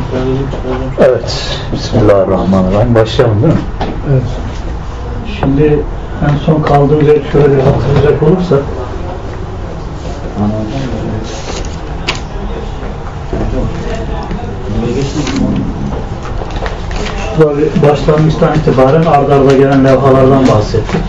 Evet. Bismillahirrahmanirrahim. Başlayalım değil mi? Evet. Şimdi en son kaldığımız yer şöyle bir hatırlayacak olursak başlangıçtan itibaren ard arda gelen levhalardan bahsettik.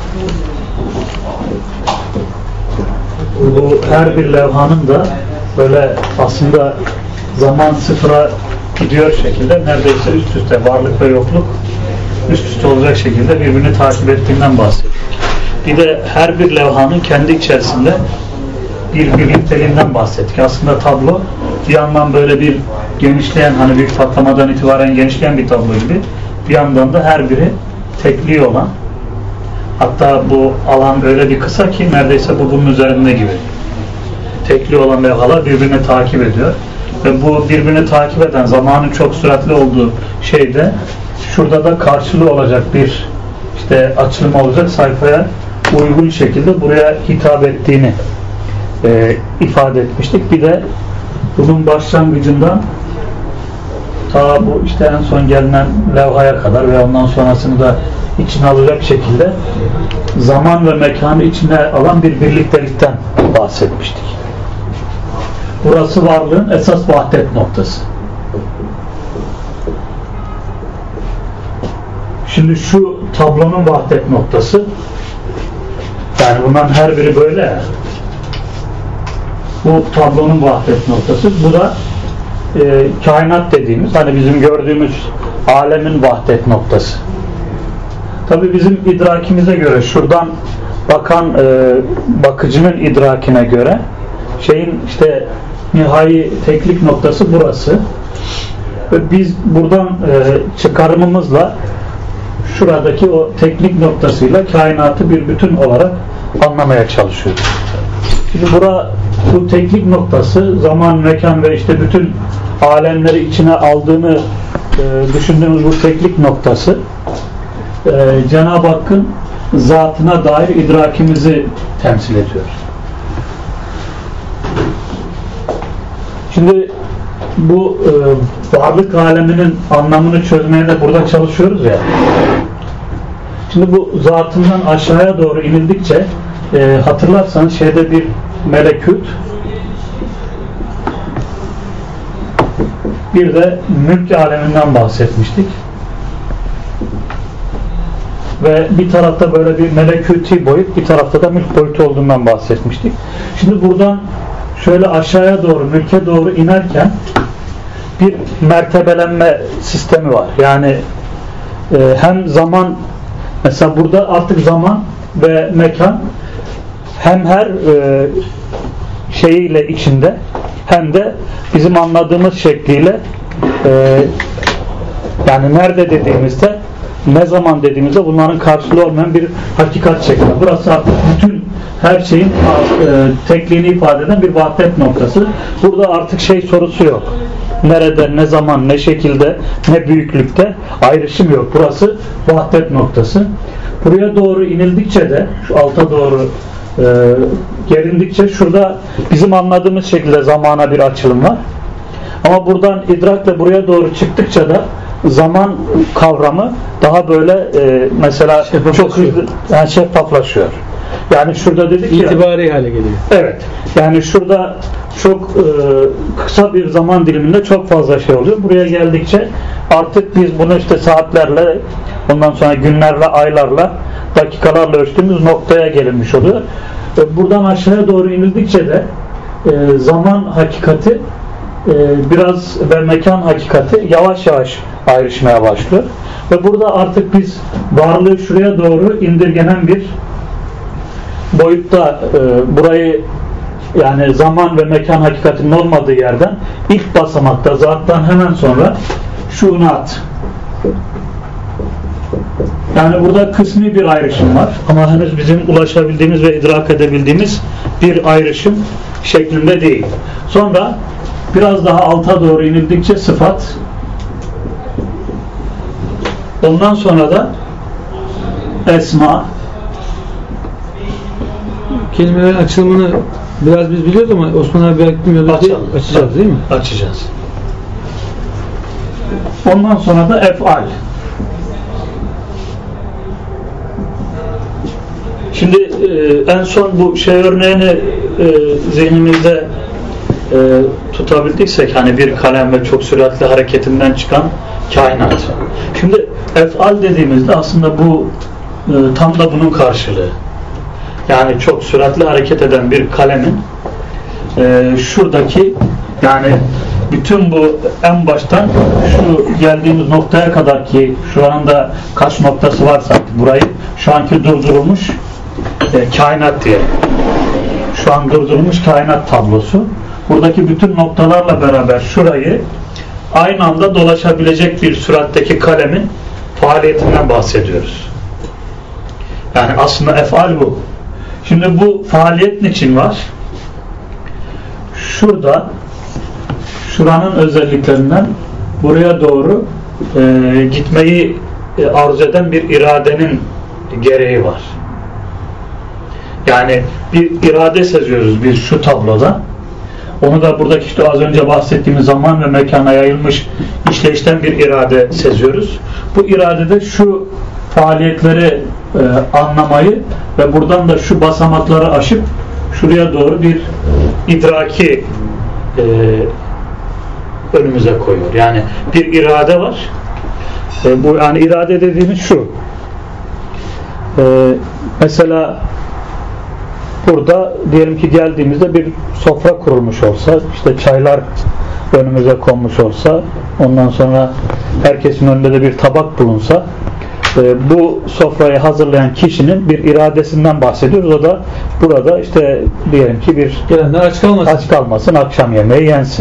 Bu her bir levhanın da böyle aslında zaman sıfıra gidiyor şekilde neredeyse üst üste varlık ve yokluk üst üste olacak şekilde birbirini takip ettiğinden bahsettik. Bir de her bir levhanın kendi içerisinde bir birlikteliğinden bahsettik. Aslında tablo bir yandan böyle bir genişleyen, hani bir patlamadan itibaren genişleyen bir tablo gibi, bir yandan da her biri tekli olan, hatta bu alan öyle bir kısa ki neredeyse bu bunun üzerinde gibi. Tekli olan levhalar birbirini takip ediyor. Ve bu birbirini takip eden, zamanın çok süratli olduğu şeyde şurada da karşılığı olacak bir işte açılım olacak sayfaya uygun şekilde buraya hitap ettiğini ifade etmiştik. Bir de bunun başlangıcından ta bu işte en son gelinen levhaya kadar ve ondan sonrasını da içine alacak şekilde zaman ve mekanı içine alan bir birliktelikten bahsetmiştik. Burası varlığın esas vahdet noktası. Şimdi şu tablonun vahdet noktası, yani bunların her biri böyle. Bu tablonun vahdet noktası. Bu da kainat dediğimiz, hani bizim gördüğümüz alemin vahdet noktası. Tabi bizim idrakimize göre, şuradan bakan bakıcının idrakine göre şeyin işte nihai teklik noktası burası. Ve biz buradan çıkarımımızla şuradaki o teknik noktasıyla kainatı bir bütün olarak anlamaya çalışıyoruz. Şimdi bu teknik noktası, zaman, mekan ve işte bütün alemleri içine aldığını düşündüğümüz bu teknik noktası Cenab-ı Hakk'ın zatına dair idrakimizi temsil ediyor. Şimdi bu varlık aleminin anlamını çözmeye de burada çalışıyoruz ya. Şimdi bu zatından aşağıya doğru inildikçe hatırlarsanız şeyde bir melekut, bir de mülk aleminden bahsetmiştik. Ve bir tarafta böyle bir melekuti boyut, bir tarafta da mülk boyutu olduğundan bahsetmiştik. Şimdi buradan şöyle aşağıya doğru, mülke doğru inerken bir mertebelenme sistemi var. Yani hem zaman, mesela burada artık zaman ve mekan hem her şeyiyle içinde, hem de bizim anladığımız şekliyle yani nerede dediğimizde, ne zaman dediğimizde bunların karşılığı olmayan bir hakikat şeklinde. Burası artık bütün her şeyin tekliğini ifade eden bir vahdet noktası. Burada artık şey sorusu yok. Nerede, ne zaman, ne şekilde, ne büyüklükte ayrışım yok. Burası vahdet noktası. Buraya doğru inildikçe de, şu alta doğru gelindikçe şurada bizim anladığımız şekilde zamana bir açılım var. Ama buradan idrakle buraya doğru çıktıkça da zaman kavramı daha böyle mesela çok hızlı şeffaflaşıyor. Yani şurada dedik ya, itibari hale geliyor. Evet. Yani şurada çok kısa bir zaman diliminde çok fazla şey oluyor. Buraya geldikçe artık biz bunu işte saatlerle, ondan sonra günlerle, aylarla, dakikalarla ölçtüğümüz noktaya gelinmiş oluyor. Buradan aşağıya doğru inildikçe de zaman hakikati biraz ve mekan hakikati yavaş yavaş ayrışmaya başlıyor. Ve burada artık biz varlığı şuraya doğru indirgenen bir boyutta burayı, yani zaman ve mekan hakikatinin olmadığı yerden ilk basamakta zattan hemen sonra şuunat, yani burada kısmi bir ayrışım var ama henüz bizim ulaşabildiğimiz ve idrak edebildiğimiz bir ayrışım şeklinde değil. Sonra biraz daha alta doğru inildikçe sıfat, ondan sonra da esma. Kelimelerin açılımını biraz biz biliyoruz ama Osman abi belki bilmiyordu. Açacağız değil mi? Açacağız. Ondan sonra da ef'al. Şimdi en son bu şey örneğini zihnimizde tutabildiysek, hani bir kalem ve çok süratli hareketinden çıkan kainat. Şimdi ef'al dediğimizde aslında bu tam da bunun karşılığı. Yani çok süratli hareket eden bir kalemin şuradaki, yani bütün bu en baştan şu geldiğimiz noktaya kadar ki şu anda kaç noktası varsa burayı şu anki durdurulmuş kainat diye. Şu an durdurulmuş kainat tablosu. Buradaki bütün noktalarla beraber şurayı aynı anda dolaşabilecek bir süratteki kalemin faaliyetinden bahsediyoruz. Yani aslında ef'al bu. Şimdi bu faaliyet niçin var? Şurada, şuranın özelliklerinden buraya doğru gitmeyi arzu eden bir iradenin gereği var. Yani bir irade seziyoruz biz şu tabloda. Onu da buradaki işte az önce bahsettiğimiz zaman ve mekana yayılmış işleyişten bir irade seziyoruz. Bu iradede şu faaliyetleri anlamayı ve buradan da şu basamakları aşıp şuraya doğru bir idraki önümüze koyuyor. Yani bir irade var. Bu yani irade dediğimiz şu. Mesela burada diyelim ki geldiğimizde bir sofra kurulmuş olsa, işte çaylar önümüze konmuş olsa, ondan sonra herkesin önünde de bir tabak bulunsa, bu sofrayı hazırlayan kişinin bir iradesinden bahsediyoruz. O da burada işte diyelim ki bir gelenler aç kalmasın, akşam yemeği yensin.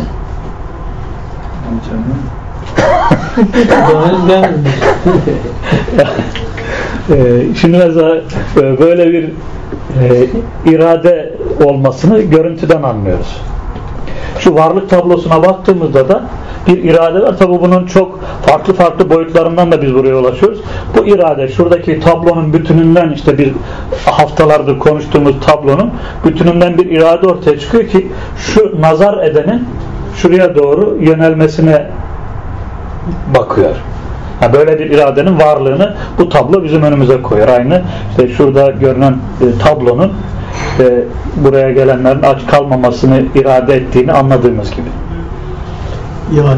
Şimdi mesela böyle bir irade olmasını görüntüden anlıyoruz. Şu varlık tablosuna baktığımızda da bir irade var. Tabi bunun çok farklı boyutlarından da biz buraya ulaşıyoruz. Bu irade şuradaki tablonun bütününden, işte bir haftalardır konuştuğumuz tablonun bütününden bir irade ortaya çıkıyor ki şu nazar edenin şuraya doğru yönelmesine bakıyor. Yani böyle bir iradenin varlığını bu tablo bizim önümüze koyuyor. Aynı işte şurada görünen tablonun buraya gelenlerin aç kalmamasını irade ettiğini anladığımız gibi. Yani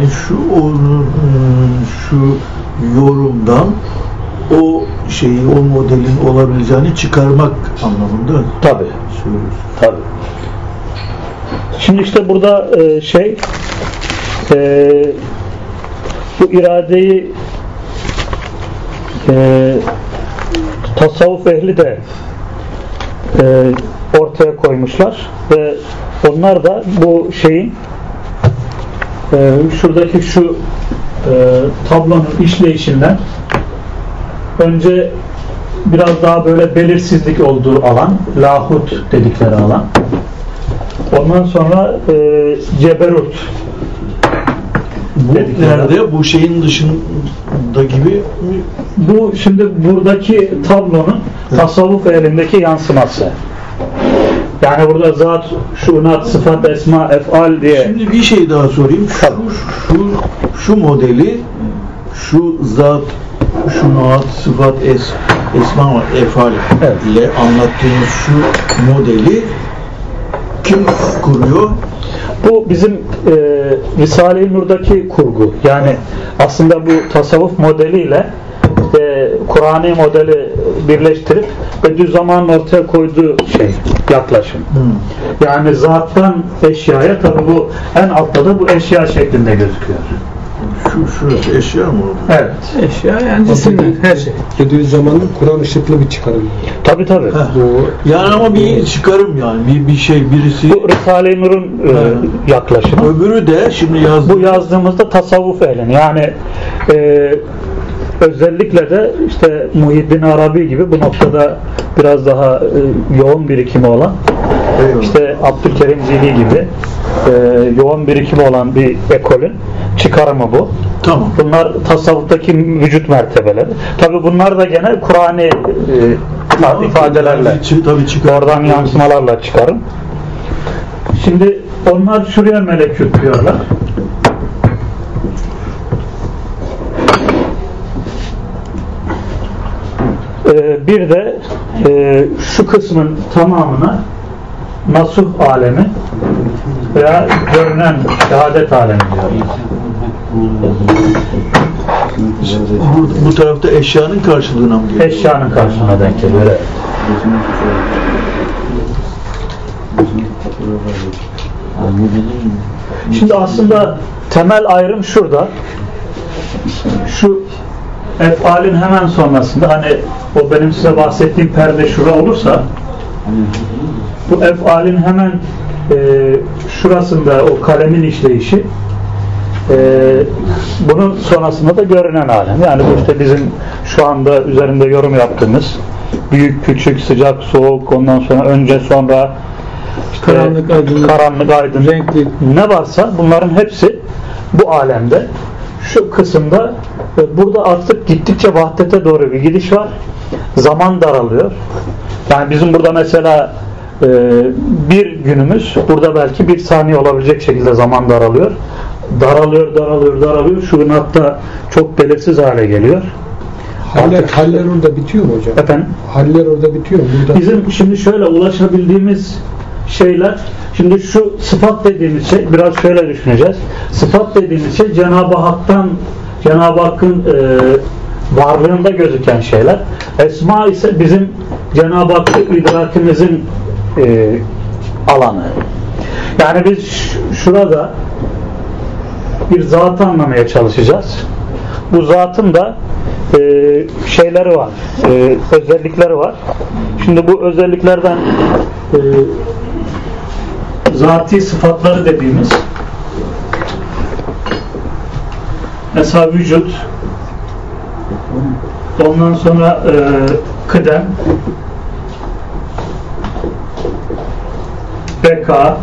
şu yorumdan o şeyi, o modelin olabileceğini çıkarmak anlamında. Tabii. Tabii. Şimdi işte burada bu iradeyi tasavvuf ehli de ortaya koymuşlar ve onlar da bu şeyin şuradaki şu tablonun işleyişinden önce biraz daha böyle belirsizlik olduğu alan, lahut dedikleri alan, ondan sonra ceberut nerede? Bu şeyin dışında gibi mi? Bu şimdi buradaki tablonun tasavvuf elindeki yansıması. Yani burada zat, şunat, sıfat, esma, ef'al diye. Şimdi bir şey daha sorayım. Şu modeli, şu zat, şunat, sıfat, esma ve ef'al ile anlattığımız şu modeli kim kuruyor? Bu bizim Risale-i Nur'daki kurgu. Yani aslında bu tasavvuf modeliyle Kur'an'ı modeli birleştirip Bediüzzaman'ın ortaya koyduğu yaklaşım. Yani zattan eşyaya, tabi bu en altta da bu eşya şeklinde gözüküyor. Şu eşya mı? Evet. Eşya yani cisimler, her şey. Bediüzzaman'ın Kur'an ışıklı bir çıkarım. Tabi. Yani ama bir çıkarım yani. Bir şey, birisi. Bu Risale-i Nur'un yaklaşımı. Öbürü de şimdi bu yazdığımızda tasavvuf ehlini. Yani özellikle de işte Muhyiddin Arabi gibi bu noktada biraz daha yoğun birikimi olan, işte Abdülkerim Zili gibi yoğun birikimi olan bir ekolün çıkarımı bu. Tamam. Bunlar tasavvuftaki vücut mertebeleri. Tabi bunlar da gene Kur'an'ı ifadelerle, oradan yansımalarla çıkarım. Şimdi onlar şuraya melekut diyorlar. Bir de şu kısmın tamamına nasuh alemi veya görünen şehadet alemi diyor. Bu tarafta eşyanın karşılığına mı geliyor? Eşyanın karşılığına denk geliyor. Evet. Şimdi aslında temel ayrım şurada. Şu efalin hemen sonrasında, hani o benim size bahsettiğim perde şura olursa, bu efalin hemen şurasında o kalemin işleyişi, bunun sonrasında da görünen alem. Yani bu işte bizim şu anda üzerinde yorum yaptığımız büyük, küçük, sıcak, soğuk, ondan sonra önce, sonra işte karanlık, aydın, renkli, ne varsa bunların hepsi bu alemde. Şu kısımda burada artık gittikçe vahdete doğru bir gidiş var. Zaman daralıyor. Yani bizim burada mesela bir günümüz burada belki bir saniye olabilecek şekilde zaman daralıyor. Daralıyor. Şu gün hatta çok belirsiz hale geliyor. Haller orada bitiyor mu hocam? Efendim? Haller orada bitiyor mu? Burada... Bizim şimdi şöyle ulaşabildiğimiz şeyler, şimdi şu sıfat dediğimiz şey, biraz şöyle düşüneceğiz. Sıfat dediğimiz şey Cenab-ı Hakk'ın varlığında gözüken şeyler. Esma ise bizim Cenab-ı Hakk'ı idrakimizin alanı. Yani biz şurada bir zatı anlamaya çalışacağız. Bu zatın da şeyleri var, özellikleri var. Şimdi bu özelliklerden zati sıfatları dediğimiz, mesela vücut, ondan sonra kıdem, beka,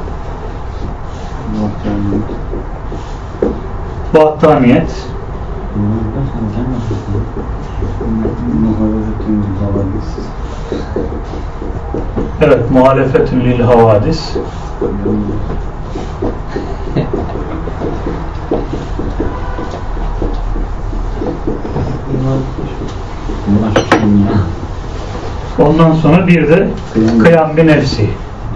vahdaniyet, evet, muhalefetün lil havadis, ondan sonra bir de kıyam bi nefsi.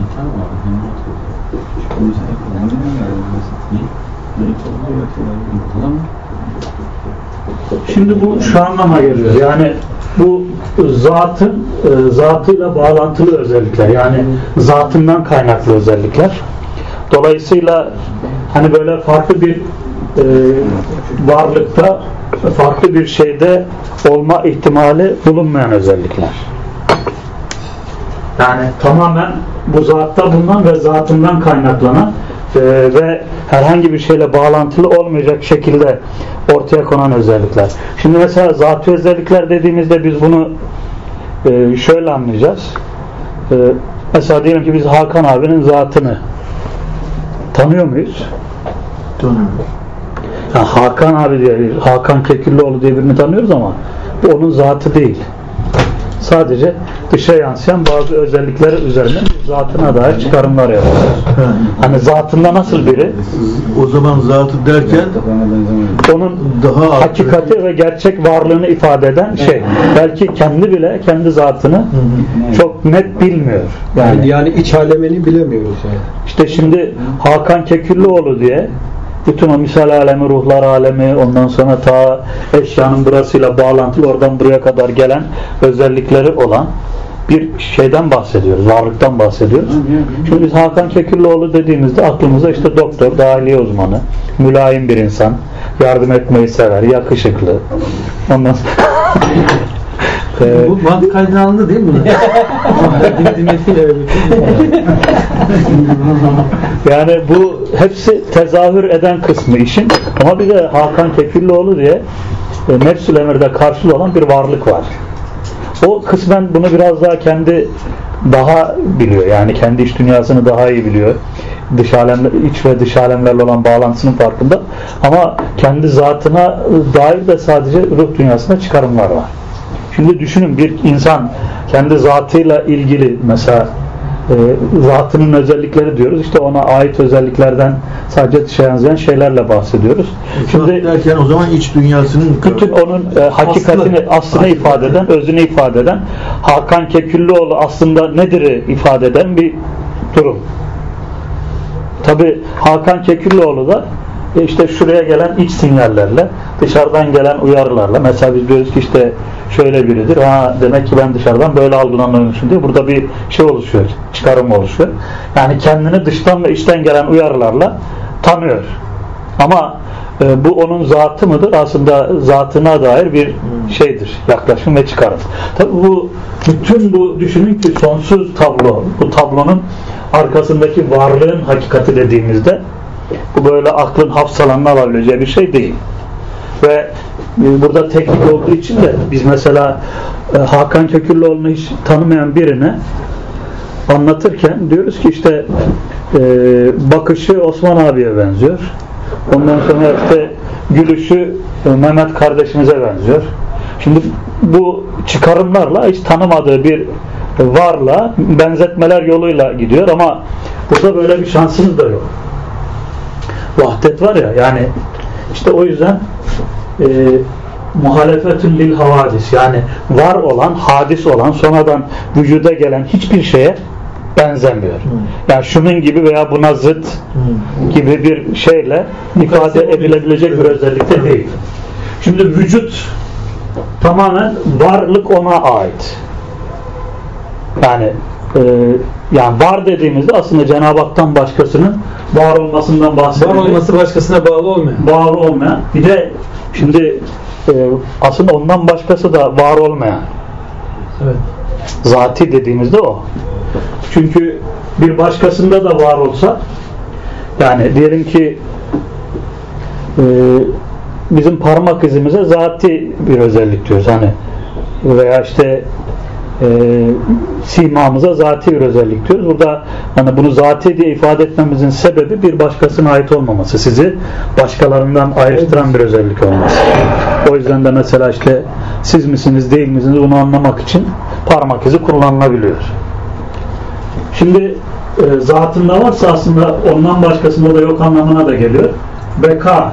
Şimdi bu şu anlama geliyor. Yani bu zatıyla bağlantılı özellikler. Yani zatından kaynaklı özellikler. Dolayısıyla hani böyle farklı bir varlıkta, farklı bir şeyde olma ihtimali bulunmayan özellikler. Yani tamamen bu zatta bulunan ve zatından kaynaklanan ve herhangi bir şeyle bağlantılı olmayacak şekilde ortaya konan özellikler. Şimdi mesela zatî özellikler dediğimizde biz bunu şöyle anlayacağız. Mesela diyelim ki biz Hakan abinin zatını tanıyor muyuz? Tanıyorum. Yani Hakan abi diye, Hakan Kekillioğlu diye birini tanıyoruz ama bu onun zatı değil. Sadece dışa yansıyan bazı özellikleri üzerine zatına dair çıkarımlar yapıyoruz. Hani zatında nasıl biri? O zaman zatı derken onun daha hakikati ve gerçek varlığını ifade eden şey. Belki kendi bile kendi zatını çok net bilmiyor. Yani iç alemini bilemiyoruz yani. İşte şimdi Hakan Kekillioğlu diye bütün o misal alemi, ruhlar alemi, ondan sonra ta eşyanın burasıyla bağlantılı oradan buraya kadar gelen özellikleri olan bir şeyden bahsediyoruz, varlıktan bahsediyoruz. Şimdi biz Hakan Kekillioğlu dediğimizde aklımıza işte doktor, dahiliye uzmanı, mülayim bir insan, yardım etmeyi sever, yakışıklı. Ondan bu mantık kaydına alındı değil mi? Yani bu hepsi tezahür eden kısmı işin. Ama bir de Hakan Kekillioğlu diye nefs-ül emirde karşılığı olan bir varlık var. O kısmen bunu biraz daha kendi daha biliyor. Yani kendi iç dünyasını daha iyi biliyor. Dış alemler, iç ve dış alemlerle olan bağlantısının farkında. Ama kendi zatına dair de sadece ruh dünyasında çıkarımlar var. Şimdi düşünün, bir insan kendi zatıyla ilgili mesela zatının özellikleri diyoruz. İşte ona ait özelliklerden sadece dışa yansıyan şeylerle bahsediyoruz. Şimdi derken o zaman iç dünyasının bütün onun hakikatini, aslını ifade eden, özünü ifade eden, Hakan Keküllüoğlu aslında nedir ifade eden bir durum. Tabi Hakan Keküllüoğlu da işte şuraya gelen iç sinyallerle, dışarıdan gelen uyarılarla, mesela biz diyoruz ki işte şöyle biridir, demek ki ben dışarıdan böyle algılanıyormuşum diye burada bir şey oluşuyor, çıkarım oluşuyor. Yani kendini dıştan ve içten gelen uyarılarla tanıyor. Ama bu onun zatı mıdır? Aslında zatına dair bir şeydir, yaklaşım ve çıkarım. Tabi bu bütün bu düşünün ki sonsuz tablo, bu tablonun arkasındaki varlığın hakikati dediğimizde bu böyle aklın hafsalanına alabileceği bir şey değil. Ve burada teknik olduğu için de biz mesela Hakan Keküllüoğlu'nu hiç tanımayan birine anlatırken diyoruz ki işte bakışı Osman abiye benziyor. Ondan sonra işte gülüşü Mehmet kardeşimize benziyor. Şimdi bu çıkarımlarla hiç tanımadığı bir varla benzetmeler yoluyla gidiyor ama burada böyle bir şansınız da yok. Vahdet var ya, yani işte o yüzden muhalefetün lil havadis, yani var olan, hadis olan, sonradan vücuda gelen hiçbir şeye benzemiyor. Yani şunun gibi veya buna zıt gibi bir şeyle ifade edilebilecek bir özellikte değil. Şimdi vücut tamamen varlık ona ait. Yani var dediğimizde aslında Cenab-ı Hak'tan başkasının var olmasından bahsediyoruz. Var olması başkasına bağlı olmayan. Bağlı olmayan. Bir de şimdi aslında ondan başkası da var olmayan. Evet. Zati dediğimizde o. Çünkü bir başkasında da var olsa, yani diyelim ki bizim parmak izimize zati bir özellik diyoruz. Hani veya işte simamıza zati bir özellik diyoruz. Burada hani bunu zati diye ifade etmemizin sebebi bir başkasına ait olmaması, sizi başkalarından ayrıştıran bir özellik olması. O yüzden de mesela işte siz misiniz değil misiniz bunu anlamak için parmak izi kullanılabiliyor. Şimdi zatında varsa aslında ondan başkasında da yok anlamına da geliyor. Beka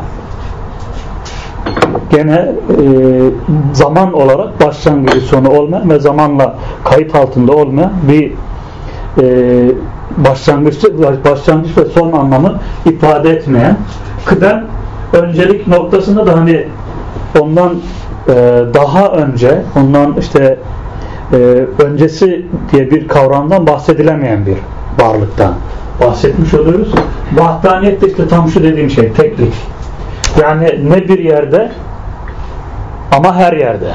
gene zaman olarak başlangıcı sonu olmayan ve zamanla kayıt altında olmayan bir başlangıç ve son anlamı ifade etmeyen, kıdem öncelik noktasında da hani ondan daha önce, ondan işte öncesi diye bir kavramdan bahsedilemeyen bir varlıktan bahsetmiş oluyoruz. Vahdaniyet de işte tam şu dediğim şey, teklik. Yani ne bir yerde ama her yerde.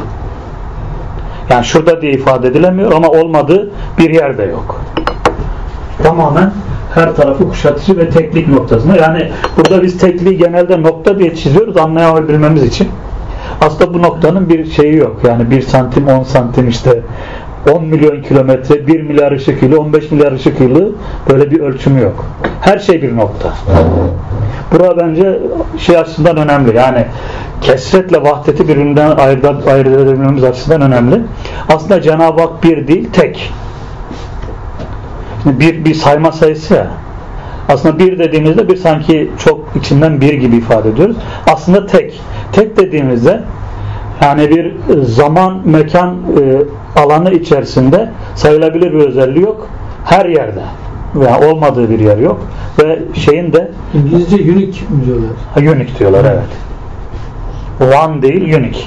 Yani şurada diye ifade edilemiyor ama olmadığı bir yerde yok. Tamamen her tarafı kuşatıcı ve teklik noktasında. Yani burada biz tekliği genelde nokta diye çiziyoruz anlayabilmemiz için. Aslında bu noktanın bir şeyi yok. Yani 1 santim, 10 santim, işte 10 milyon kilometre, 1 milyar ışık yılı, 15 milyar ışık yılı, böyle bir ölçümü yok. Her şey bir nokta. Burada bence şey açısından önemli. Yani kesretle vahdeti birbirinden ayırt edebilmemiz açısından önemli. Aslında Cenab-ı Hak bir değil, tek. Şimdi bir sayma sayısı ya. Aslında bir dediğimizde bir sanki çok içinden bir gibi ifade ediyoruz. Aslında tek. Tek dediğimizde yani bir zaman, mekan alanı içerisinde sayılabilir bir özelliği yok. Her yerde. Yani olmadığı bir yer yok. Ve şeyin de İngilizce unique diyorlar. Unique diyorlar, evet. One değil, unique.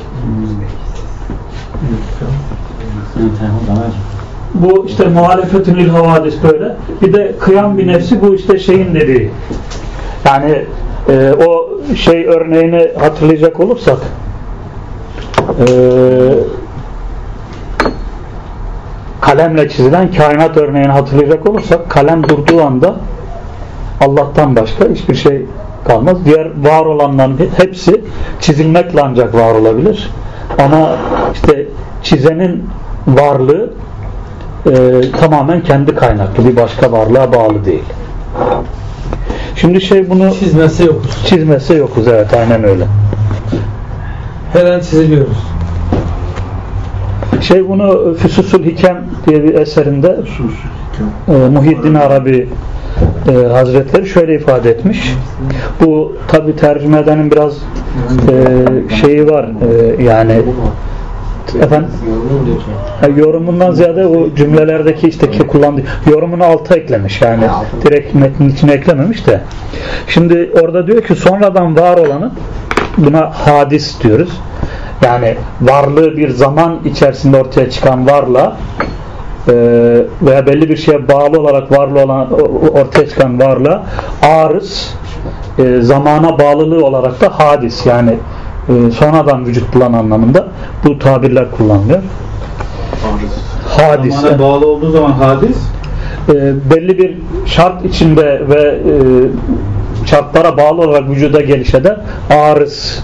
Bu işte muhalefetün il havadis böyle. Bir de kıyam bir nefsi, bu işte şeyin dediği. Yani o şey örneğini hatırlayacak olursak kalemle çizilen kainat örneğini hatırlayacak olursak, kalem durduğu anda Allah'tan başka hiçbir şey kalmaz. Diğer var olanların hepsi çizilmekle ancak var olabilir. Ama işte çizenin varlığı tamamen kendi kaynaklı, bir başka varlığa bağlı değil. Şimdi şey bunu çizmese yokuz, evet, aynen öyle. Her an çiziliyoruz. Şey bunu Füsusul Hikem diye bir eserinde Muhyiddin Arabi Hazretleri şöyle ifade etmiş. Bu tabi tercüme edenin biraz şeyi var, yani efendim yorumundan ziyade o cümlelerdeki işte ki kullandığı yorumunu alta eklemiş, yani direkt metnin içine eklememiş de. Şimdi orada diyor ki sonradan var olanı, buna hadis diyoruz. Yani varlığı bir zaman içerisinde ortaya çıkan varlığa veya belli bir şeye bağlı olarak varlığı olan ortaya çıkan varlığa arız, zamana bağlılığı olarak da hadis, yani sonradan vücut bulan anlamında bu tabirler kullanılıyor. Hadis. Zamana bağlı olduğu zaman hadis, belli bir şart içinde ve şartlara bağlı olarak vücuda gelişe de arız.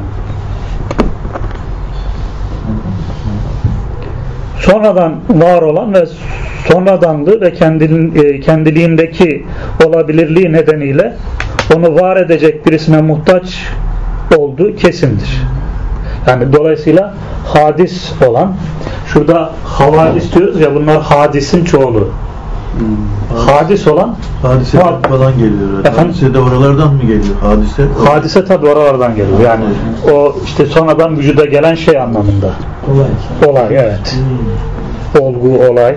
Sonradan var olan ve sonradanlığı ve kendiliğindeki olabilirliği nedeniyle onu var edecek birisine muhtaç olduğu kesindir. Yani dolayısıyla hadis olan, şurada havadis diyoruz ya, bunlar hadisin çoğulu. Hadis olan Hadise falan geliyor. Hadise de oralardan mı geliyor? Hadise tabi oralardan geliyor. Yani o işte sonradan vücuda gelen şey anlamında. Olay evet. Olgu, olay.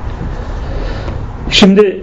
Şimdi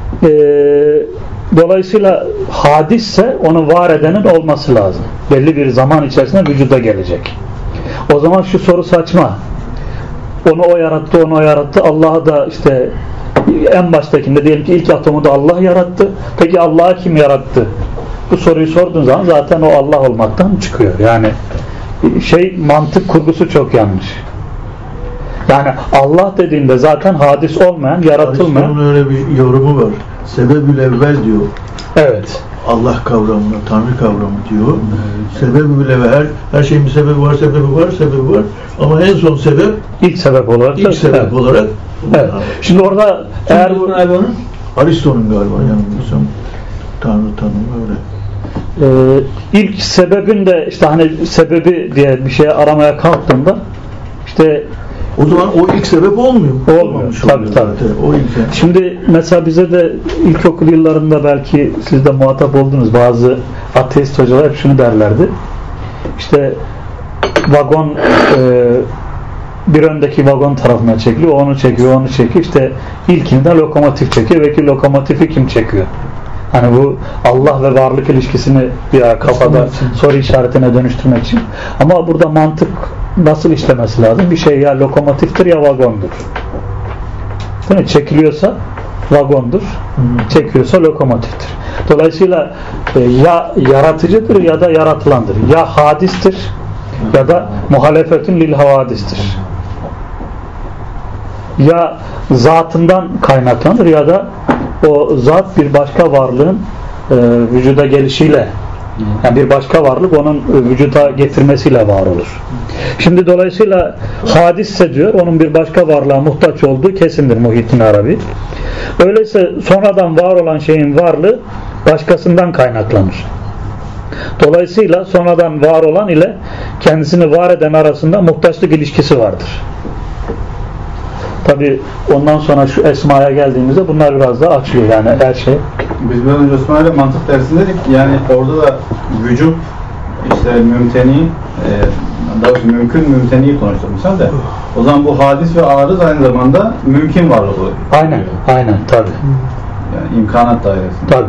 dolayısıyla hadisse onu var edenin olması lazım. Belli bir zaman içerisinde vücuda gelecek. O zaman şu soru saçma. Onu o yarattı. Allah'ı da işte en baştakinde diyelim ki ilk atomu da Allah yarattı. Peki Allah'ı kim yarattı? Bu soruyu sorduğun zaman zaten o Allah olmaktan çıkıyor. Yani mantık kurgusu çok yanlış. Yani Allah dediğinde zaten hadis olmayan, yaratılmayan. Onun öyle bir yorumu var. Sebebül evvel diyor. Evet. Allah kavramını, Tanrı kavramı diyor. Sebebül evvel, her şeyin bir sebebi var. Ama en son sebep ilk sebep olarak. Evet. Şimdi orada eğer Aristo'nun galiba yanılmıyorsam Tanrı tanımı öyle. İlk sebebin de işte hani sebebi diye bir şey aramaya kalktığında işte o zaman o ilk sebep olmuyor. Tabii. O ilk. Şimdi mesela bize de ilkokul yıllarında belki siz de muhatap oldunuz, bazı ateist hocalar hep şunu derlerdi. İşte vagon bir öndeki vagon tarafına çekiliyor, onu çekiyor. İşte ilkinden lokomotif çekiyor. Belki lokomotifi kim çekiyor? Hani bu Allah ve varlık ilişkisini bir kafada soru işaretine dönüştürmek için. Ama burada mantık nasıl işlemesi lazım? Bir şey ya lokomotiftir ya vagondur. Değil mi? Çekiliyorsa vagondur, çekiyorsa lokomotiftir. Dolayısıyla ya yaratıcıdır ya da yaratılandır. Ya hadistir ya da muhalefetün lil havadistir. Ya zatından kaynaklanır ya da o zat bir başka varlığın vücuda gelişiyle, yani bir başka varlık onun vücuda getirmesiyle var olur. Şimdi dolayısıyla hadisse diyor, onun bir başka varlığa muhtaç olduğu kesindir Muhyiddin Arabi. Öyleyse sonradan var olan şeyin varlığı başkasından kaynaklanır. Dolayısıyla sonradan var olan ile kendisini var eden arasında muhtaçlık ilişkisi vardır. Tabi ondan sonra şu esmaya geldiğimizde bunlar biraz daha açılıyor, yani her şey. Biz biraz önce Osmanlı'yla mantık dersindeydik, yani orada da vücut, işte mümteni, daha doğrusu mümkün mümteniyi konuştuk mesela de. O zaman bu hadis ve arız aynı zamanda mümkün varlık oluyor. Aynen tabi. Yani imkanat dairesinde. Tabi.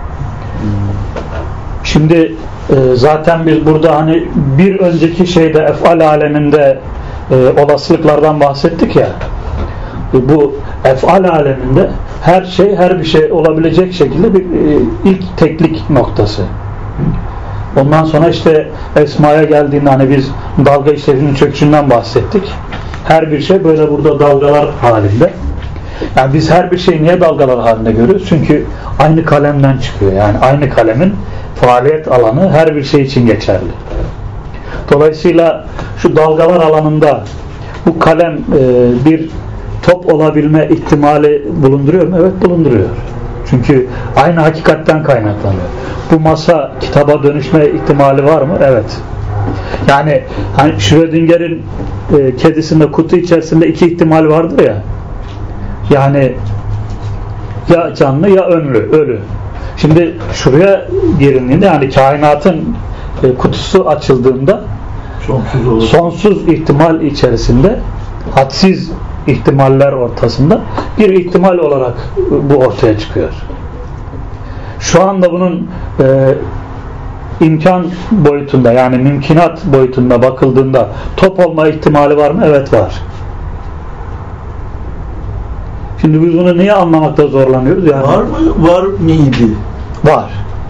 Şimdi zaten biz burada hani bir önceki şeyde ef'al aleminde olasılıklardan bahsettik ya. Bu ef'al aleminde her şey, her bir şey olabilecek şekilde bir ilk teklik noktası. Ondan sonra işte esmaya geldiğinde hani biz dalga işlevinin çöküşünden bahsettik. Her bir şey böyle burada dalgalar halinde. Yani biz her bir şeyi niye dalgalar halinde görüyoruz? Çünkü aynı kalemden çıkıyor. Yani aynı kalemin faaliyet alanı her bir şey için geçerli. Dolayısıyla şu dalgalar alanında bu kalem bir top olabilme ihtimali bulunduruyor mu? Evet, bulunduruyor. Çünkü aynı hakikatten kaynaklanıyor. Bu masa kitaba dönüşme ihtimali var mı? Evet. Yani hani Schrödinger'in kedisinde kutu içerisinde iki ihtimal vardır ya. Yani Ya canlı ya ölü. Şimdi şuraya girildiğinde yani kainatın kutusu açıldığında sonsuz ihtimal içerisinde hadsiz ihtimaller ortasında bir ihtimal olarak bu ortaya çıkıyor. Şu anda bunun imkan boyutunda yani mümkünat boyutunda bakıldığında top olma ihtimali var mı? Evet var. Şimdi biz bunu niye anlamakta zorlanıyoruz? Yani var mı? Var mıydı? Var.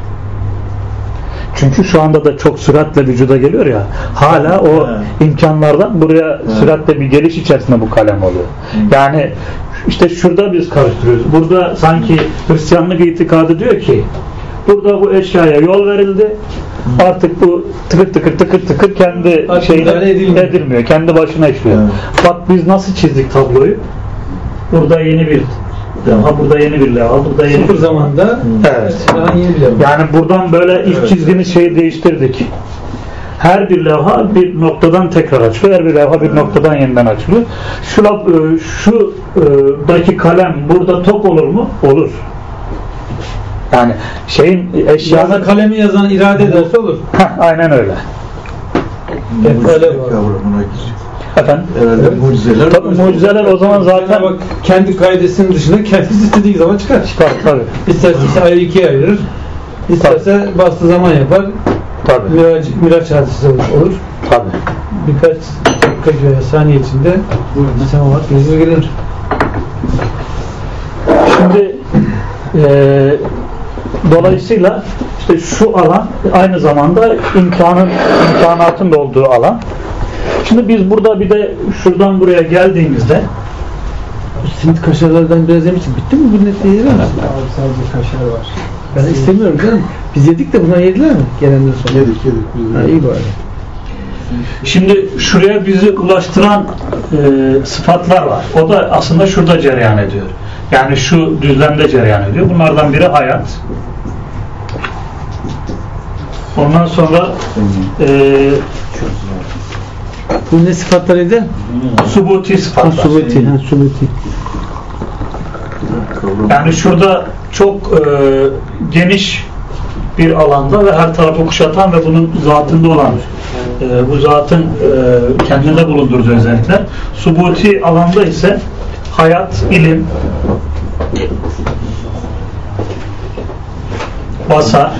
Çünkü şu anda da çok süratle vücuda geliyor ya, hala o imkanlardan buraya süratle bir geliş içerisinde bu kalem oluyor. Yani işte şurada biz karıştırıyoruz. Burada sanki Hristiyanlık itikadı diyor ki burada bu eşyaya yol verildi. Artık bu tıkır tıkır kendi şeyine edilmiyor. Kendi başına işliyor. Bak biz nasıl çizdik tabloyu? Burada yeni bir burada yeni bir levha, burada yeni sıfır zamanda yeni bir levha. Yani buradan böyle ilk çizdiğimiz şeyi değiştirdik. Her bir levha bir noktadan tekrar açılıyor. Her bir levha bir noktadan yeniden açılıyor. Şuradaki kalem burada top olur mu? Olur. Yani eşyanın kalemi yazan irade ederse olur. Aynen öyle. Öyle var. Efendim? Herhalde mucizeler. Tabii mucizeler o zaman zaten bak, kendi kaidesinin dışında kendisi istediği zaman çıkar. Tabii. İsterse ayı ikiye ayırır. İsterse bastığı zaman yapar. Tabii. Miraç hadisi olur. Tabii. Birkaç dakika veya saniye içinde semavat gözü gelir. Şimdi dolayısıyla işte şu alan aynı zamanda imkanatın da olduğu alan. Şimdi biz burada bir de şuradan buraya geldiğimizde simit kaşarlardan biraz yemiştik. Bitti mi bu netliği yediler mi? Abi sadece kaşar var. Ben istemiyorum canım. Biz yedik de bunlar yediler mi? Gelenden sonra. Yedik. Ha, iyi bari. şimdi şuraya bizi ulaştıran sıfatlar var. O da aslında şurada cereyan ediyor. Yani şu düzlemde cereyan ediyor. Bunlardan biri hayat. Ondan sonra Bu ne sıfatlarıydı? subuti sıfatlar. Subuti. Yani şurada çok geniş bir alanda ve her tarafı kuşatan ve bunun zatında olan bu zatın kendinde bulundurduğu özellikler. Subuti alanda ise hayat, ilim, basar,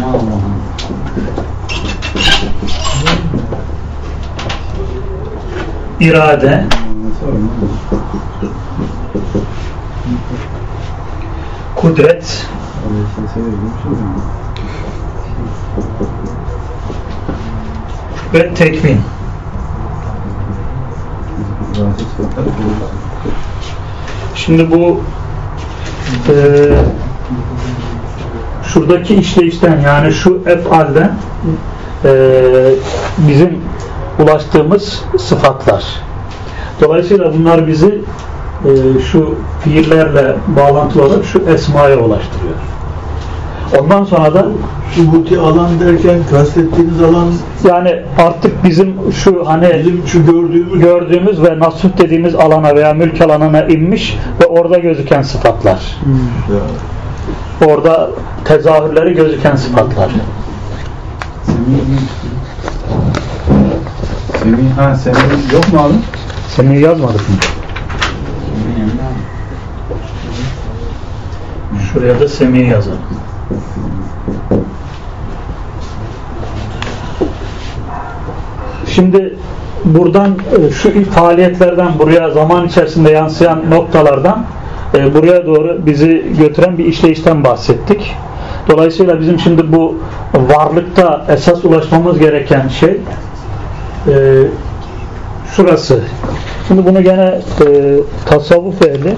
irade, kudret, ve tekvin. Şimdi bu şuradaki işleyişten yani şu ef'alden bizim ulaştığımız sıfatlar. Dolayısıyla bunlar bizi şu fiillerle bağlantılı olarak şu esmaya ulaştırıyor. Ondan sonra da Subuti alan derken kastettiğiniz alan yani artık bizim şu bizim şu gördüğümüz ve nasuh dediğimiz alana veya mülk alanına inmiş ve orada gözüken sıfatlar. Orada tezahürleri gözüken sıfatlar. Semih yok mu abi? Semih yazmadık mı? Şuraya da Semih yazalım. Şimdi buradan şu faaliyetlerden buraya zaman içerisinde yansıyan noktalardan buraya doğru bizi götüren bir işleyişten bahsettik. Dolayısıyla bizim şimdi bu varlıkta esas ulaşmamız gereken şey şurası. Şimdi bunu gene tasavvuf ehli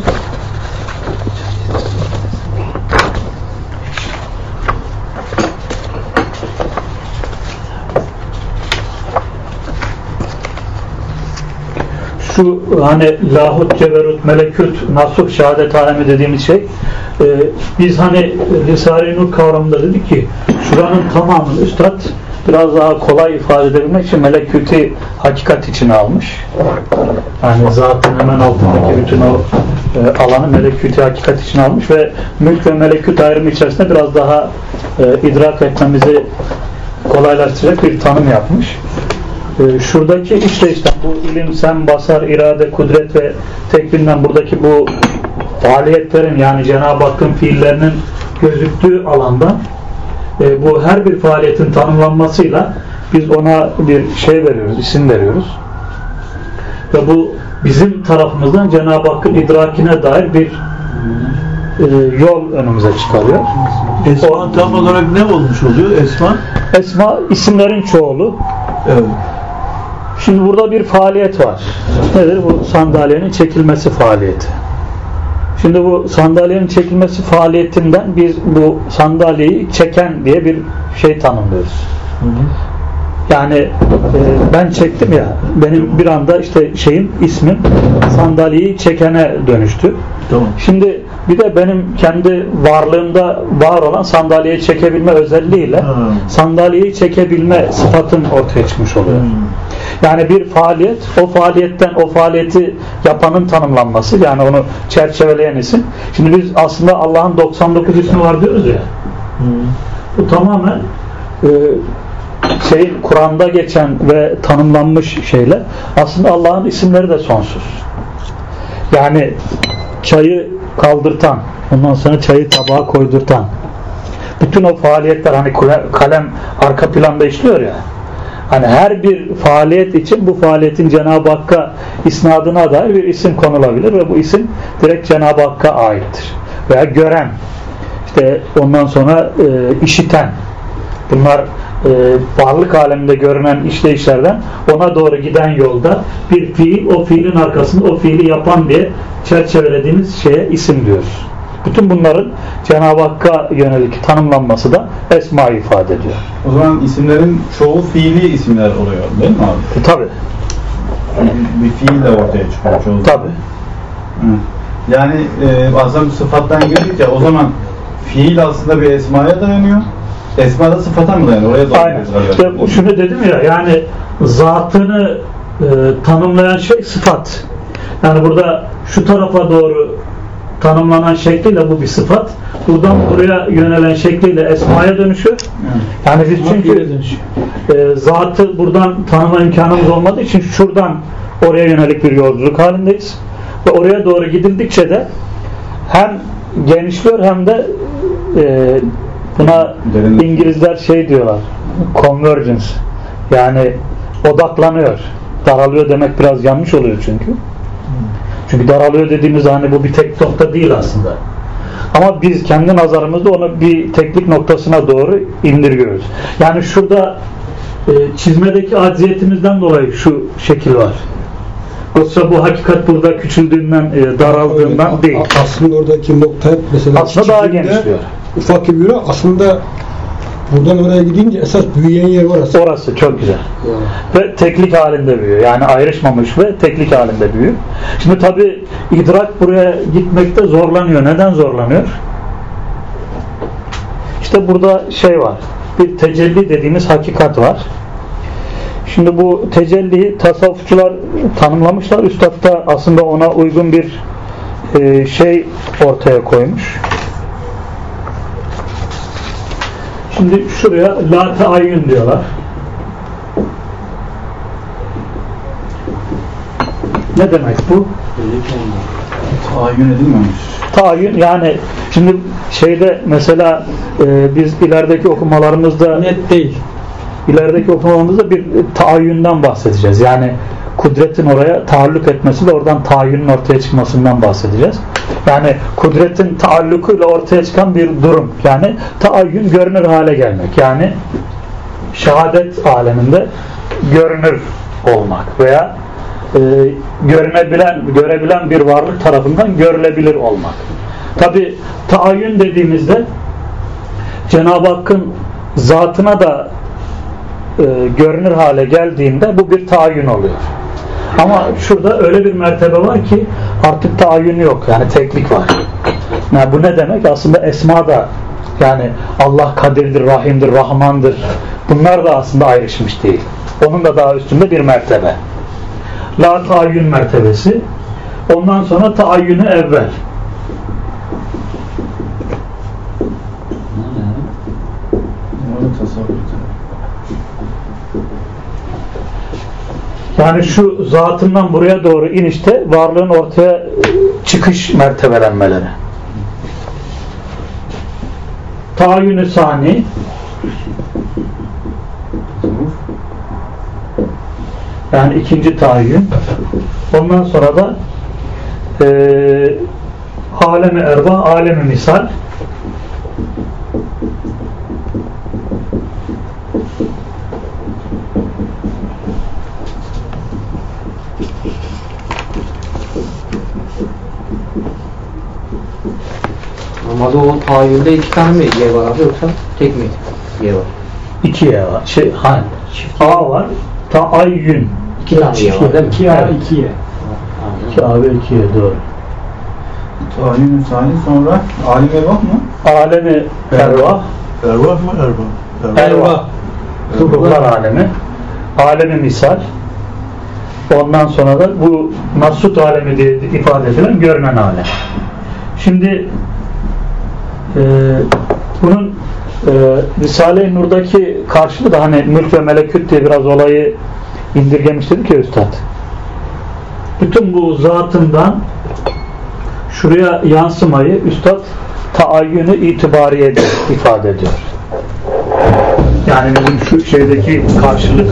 şu hani lahut, ceberut, melekut, nasuh, şehadet alemi dediğimiz şey biz hani Risale-i Nur kavramında dedik ki şuranın tamamını üstad biraz daha kolay ifade edebilmek için melekuti hakikat içine almış. Yani zatın hemen altındaki bütün o alanı melekuti hakikat içine almış ve mülk ve melekut ayrımı içerisinde biraz daha idrak etmemizi kolaylaştıracak bir tanım yapmış. Şuradaki işte bu ilim, sem, basar, irade, kudret ve tekvinden buradaki bu faaliyetlerin yani Cenab-ı Hakk'ın fiillerinin gözüktüğü alanda bu her bir faaliyetin tanımlanmasıyla biz ona bir şey veriyoruz, isim veriyoruz. Ve bu bizim tarafımızdan Cenab-ı Hakk'ın idrakine dair bir yol önümüze çıkarıyor. Esma tam olarak ne olmuş oluyor? Esma? Esma isimlerin çoğulu. Evet. Şimdi burada bir faaliyet var. Nedir? Bu sandalyenin çekilmesi faaliyeti. Şimdi bu sandalyenin çekilmesi faaliyetinden biz bu sandalyeyi çeken diye bir şey tanımlıyoruz. Yani ben çektim ya, benim bir anda işte ismim sandalyeyi çekene dönüştü. Tamam. Şimdi bir de benim kendi varlığımda var olan sandalyeyi çekebilme özelliğiyle sandalyeyi çekebilme sıfatım ortaya çıkmış oluyor. Yani bir faaliyet, o faaliyetten o faaliyeti yapanın tanımlanması, yani onu çerçeveleyen isim. Şimdi biz aslında Allah'ın 99 ismi var diyoruz ya. Bu tamamen Kur'an'da geçen ve tanımlanmış şeyler. Aslında Allah'ın isimleri de sonsuz. Yani çayı kaldırtan, ondan sonra çayı tabağa koydurtan, bütün o faaliyetler, hani kalem arka planda işliyor ya, hani her bir faaliyet için bu faaliyetin Cenab-ı Hakk'a isnadına dair bir isim konulabilir ve bu isim direkt Cenab-ı Hakk'a aittir. Veya gören, işte ondan sonra işiten, bunlar varlık aleminde görünen işleyişlerden ona doğru giden yolda bir fiil, o fiilin arkasında o fiili yapan diye çerçevelediğimiz şeye isim diyoruz. Bütün bunların Cenab-ı Hakk'a yönelik tanımlanması da esma ifade ediyor. O zaman isimlerin çoğu fiili isimler oluyor değil mi abi? Tabii. Bir fiil de ortaya çıkıyor çoğu. Tabii. Yani aslında bu sıfattan girdik ya, o zaman fiil aslında bir esmaya dayanıyor. Esma da sıfata mı dayanıyor? Oraya aynen. İşte şunu dedim ya, yani zatını tanımlayan şey sıfat. Yani burada şu tarafa doğru tanımlanan şekliyle bu bir sıfat. Buradan buraya yönelen şekliyle esmaya dönüşüyor. Yani biz çünkü zatı buradan tanıma imkanımız olmadığı için şuradan oraya yönelik bir yolculuk halindeyiz. Ve oraya doğru gidildikçe de hem genişliyor hem de buna İngilizler şey diyorlar, convergence, yani odaklanıyor. Daralıyor demek biraz yanlış oluyor çünkü. Çünkü daralıyor dediğimiz hani bu bir tek nokta değil aslında. Ama biz kendi nazarımızda onu bir teklik noktasına doğru indiriyoruz. Yani şurada çizmedeki acziyetimizden dolayı şu şekil var. Yoksa bu hakikat burada küçüldüğünden, daraldığından evet, değil. Aslında oradaki nokta hep mesela aslında daha genişliyor. Ufak gibi yürü. Aslında buradan oraya gidince esas büyüyen yer orası. Orası çok güzel. Ve teklik halinde büyüyor. Yani ayrışmamış ve teklik halinde büyüyor. Şimdi tabi idrak buraya gitmekte zorlanıyor. Neden zorlanıyor? İşte burada şey var. Bir tecelli dediğimiz hakikat var. Şimdi bu tecelliyi tasavvufçular tanımlamışlar. Üstad da aslında ona uygun bir şey ortaya koymuş. Şimdi şuraya la teayyün diyorlar. Ne demek bu? Tayin edilmemiş. Tayin, yani şimdi şeyde mesela biz ilerideki okumalarımızda Net değil. İlerideki okumalarımızda bir taayyünden bahsedeceğiz. Yani kudretin oraya taalluk etmesi ve oradan taayyünün ortaya çıkmasından bahsedeceğiz. Yani kudretin taallukuyla ortaya çıkan bir durum. Yani taayyün, görünür hale gelmek. Yani şehadet aleminde görünür olmak veya görebilen bir varlık tarafından görülebilir olmak. Tabi taayyün dediğimizde Cenab-ı Hakk'ın zatına da görünür hale geldiğinde bu bir taayyün oluyor. Ama şurada öyle bir mertebe var ki artık taayyün yok. Yani teklik var. Yani bu ne demek? Aslında esma da Yani Allah kadirdir, rahimdir, rahmandır. Bunlar da aslında ayrışmış değil. Onun da daha üstünde bir mertebe. La taayyün mertebesi. Ondan sonra taayyünü evvel. Yani şu zatından buraya doğru inişte varlığın ortaya çıkış mertebelenmeleri. Taayyün-ü sani, yani ikinci taayyün. Ondan sonra da alem-i erva, alem-i misal. Normalde o tahayyülde 2 tane mi yer var abi yoksa tek mi yer var? 2 yer var. A var. Taayyün. 2 tane yer var değil mi? 2A 2'ye. 2A ve 2'ye doğru. Taayyün-ü sani, sonra alim evvah mı? Alemi ervah. Ervah mı ervah? Ervah. Ruhlar alemi. Alemi misal. Ondan sonra da bu nasut alemi diye ifade edilen görünen alem. Şimdi bunun Risale-i Nur'daki karşılığı da hani mülk ve melekut diye biraz olayı indirgemiş dedik ya Üstad. Bütün bu zatından şuraya yansımayı Üstad taayyünü itibariye ifade ediyor. Yani bizim şu şeydeki karşılık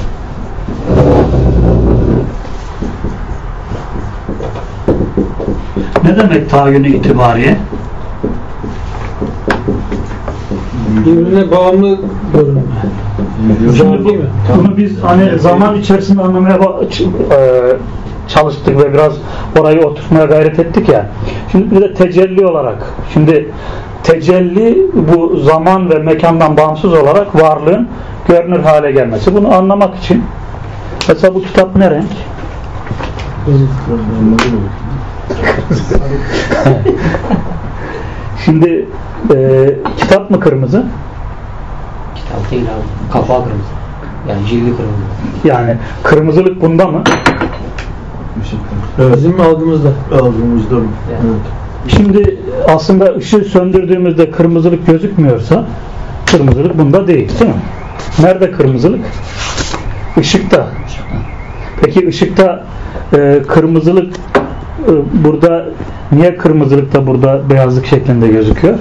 ne demek taayyünü itibariye? Birbirine bağımlı görünme. Şimdi bunu biz hani zaman içerisinde anlamaya çalıştık ve biraz orayı oturtmaya gayret ettik ya. Şimdi bir de tecelli olarak. Şimdi tecelli bu zaman ve mekandan bağımsız olarak varlığın görünür hale gelmesi. Bunu anlamak için mesela bu kitap ne renk? Şimdi kitap mı kırmızı? Kitap değil abi. Kapağı kırmızı. Yani cildi kırmızı. Yani kırmızılık bunda mı? Evet. Bizim algımızda. Algımızda mı? Yani. Evet. Şimdi aslında ışığı söndürdüğümüzde kırmızılık gözükmüyorsa kırmızılık bunda değil mi? Nerede kırmızılık? Işıkta. Peki ışıkta kırmızılık burada niye kırmızılık da burada beyazlık şeklinde gözüküyor?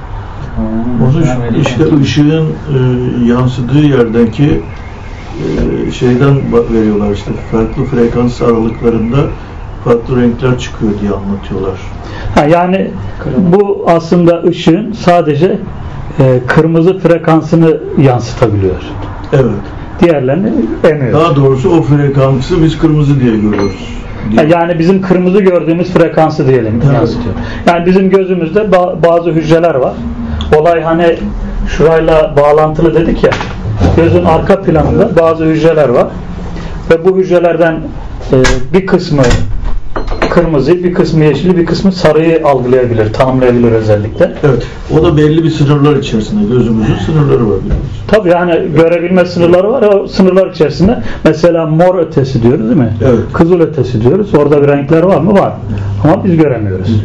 Onu işte ışığın yansıdığı yerdeki şeyden veriyorlar işte farklı frekans aralıklarında farklı renkler çıkıyor diye anlatıyorlar. Yani bu aslında ışığın sadece kırmızı frekansını yansıtabiliyor. Evet. Diğerlerini emiyor. Daha doğrusu o frekansı biz kırmızı diye görüyoruz. Yani bizim kırmızı gördüğümüz frekansı diyelim yansıtıyor. Yani bizim gözümüzde bazı hücreler var. Olay hani şurayla bağlantılı dedik ya. Gözün arka planında bazı hücreler var. Ve bu hücrelerden bir kısmı kırmızı, bir kısmı yeşili, bir kısmı sarıyı algılayabilir, tanımlayabilir özellikle. Evet. O da belli bir sınırlar içerisinde. Gözümüzün sınırları var. Tabii yani görebilme sınırları var. O sınırlar içerisinde mesela mor ötesi diyoruz değil mi? Evet. Kızıl ötesi diyoruz. Orada bir renkler var mı? Var. Ama biz göremiyoruz.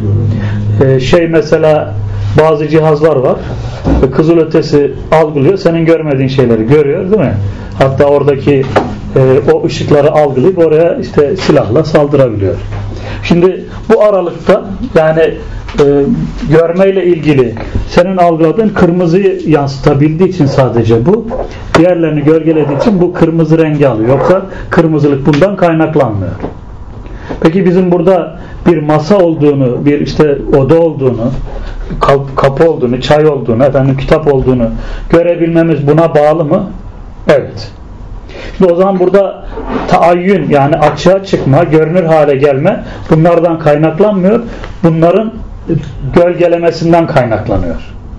Mesela bazı cihazlar var. Kızıl ötesi algılıyor. Senin görmediğin şeyleri görüyor değil mi? Hatta oradaki o ışıkları algılayıp oraya işte silahla saldırabiliyor. Şimdi bu aralıkta yani görmeyle ilgili senin algıladığın kırmızıyı yansıtabildiği için sadece bu. Diğerlerini gölgelediği için bu kırmızı rengi alıyor. Yoksa kırmızılık bundan kaynaklanmıyor. Peki bizim burada bir masa olduğunu, bir işte oda olduğunu, kapı olduğunu, çay olduğunu, kitap olduğunu görebilmemiz buna bağlı mı? Evet. Şimdi o zaman burada taayyün yani açığa çıkma, görünür hale gelme bunlardan kaynaklanmıyor. Bunların gölgelemesinden kaynaklanıyor.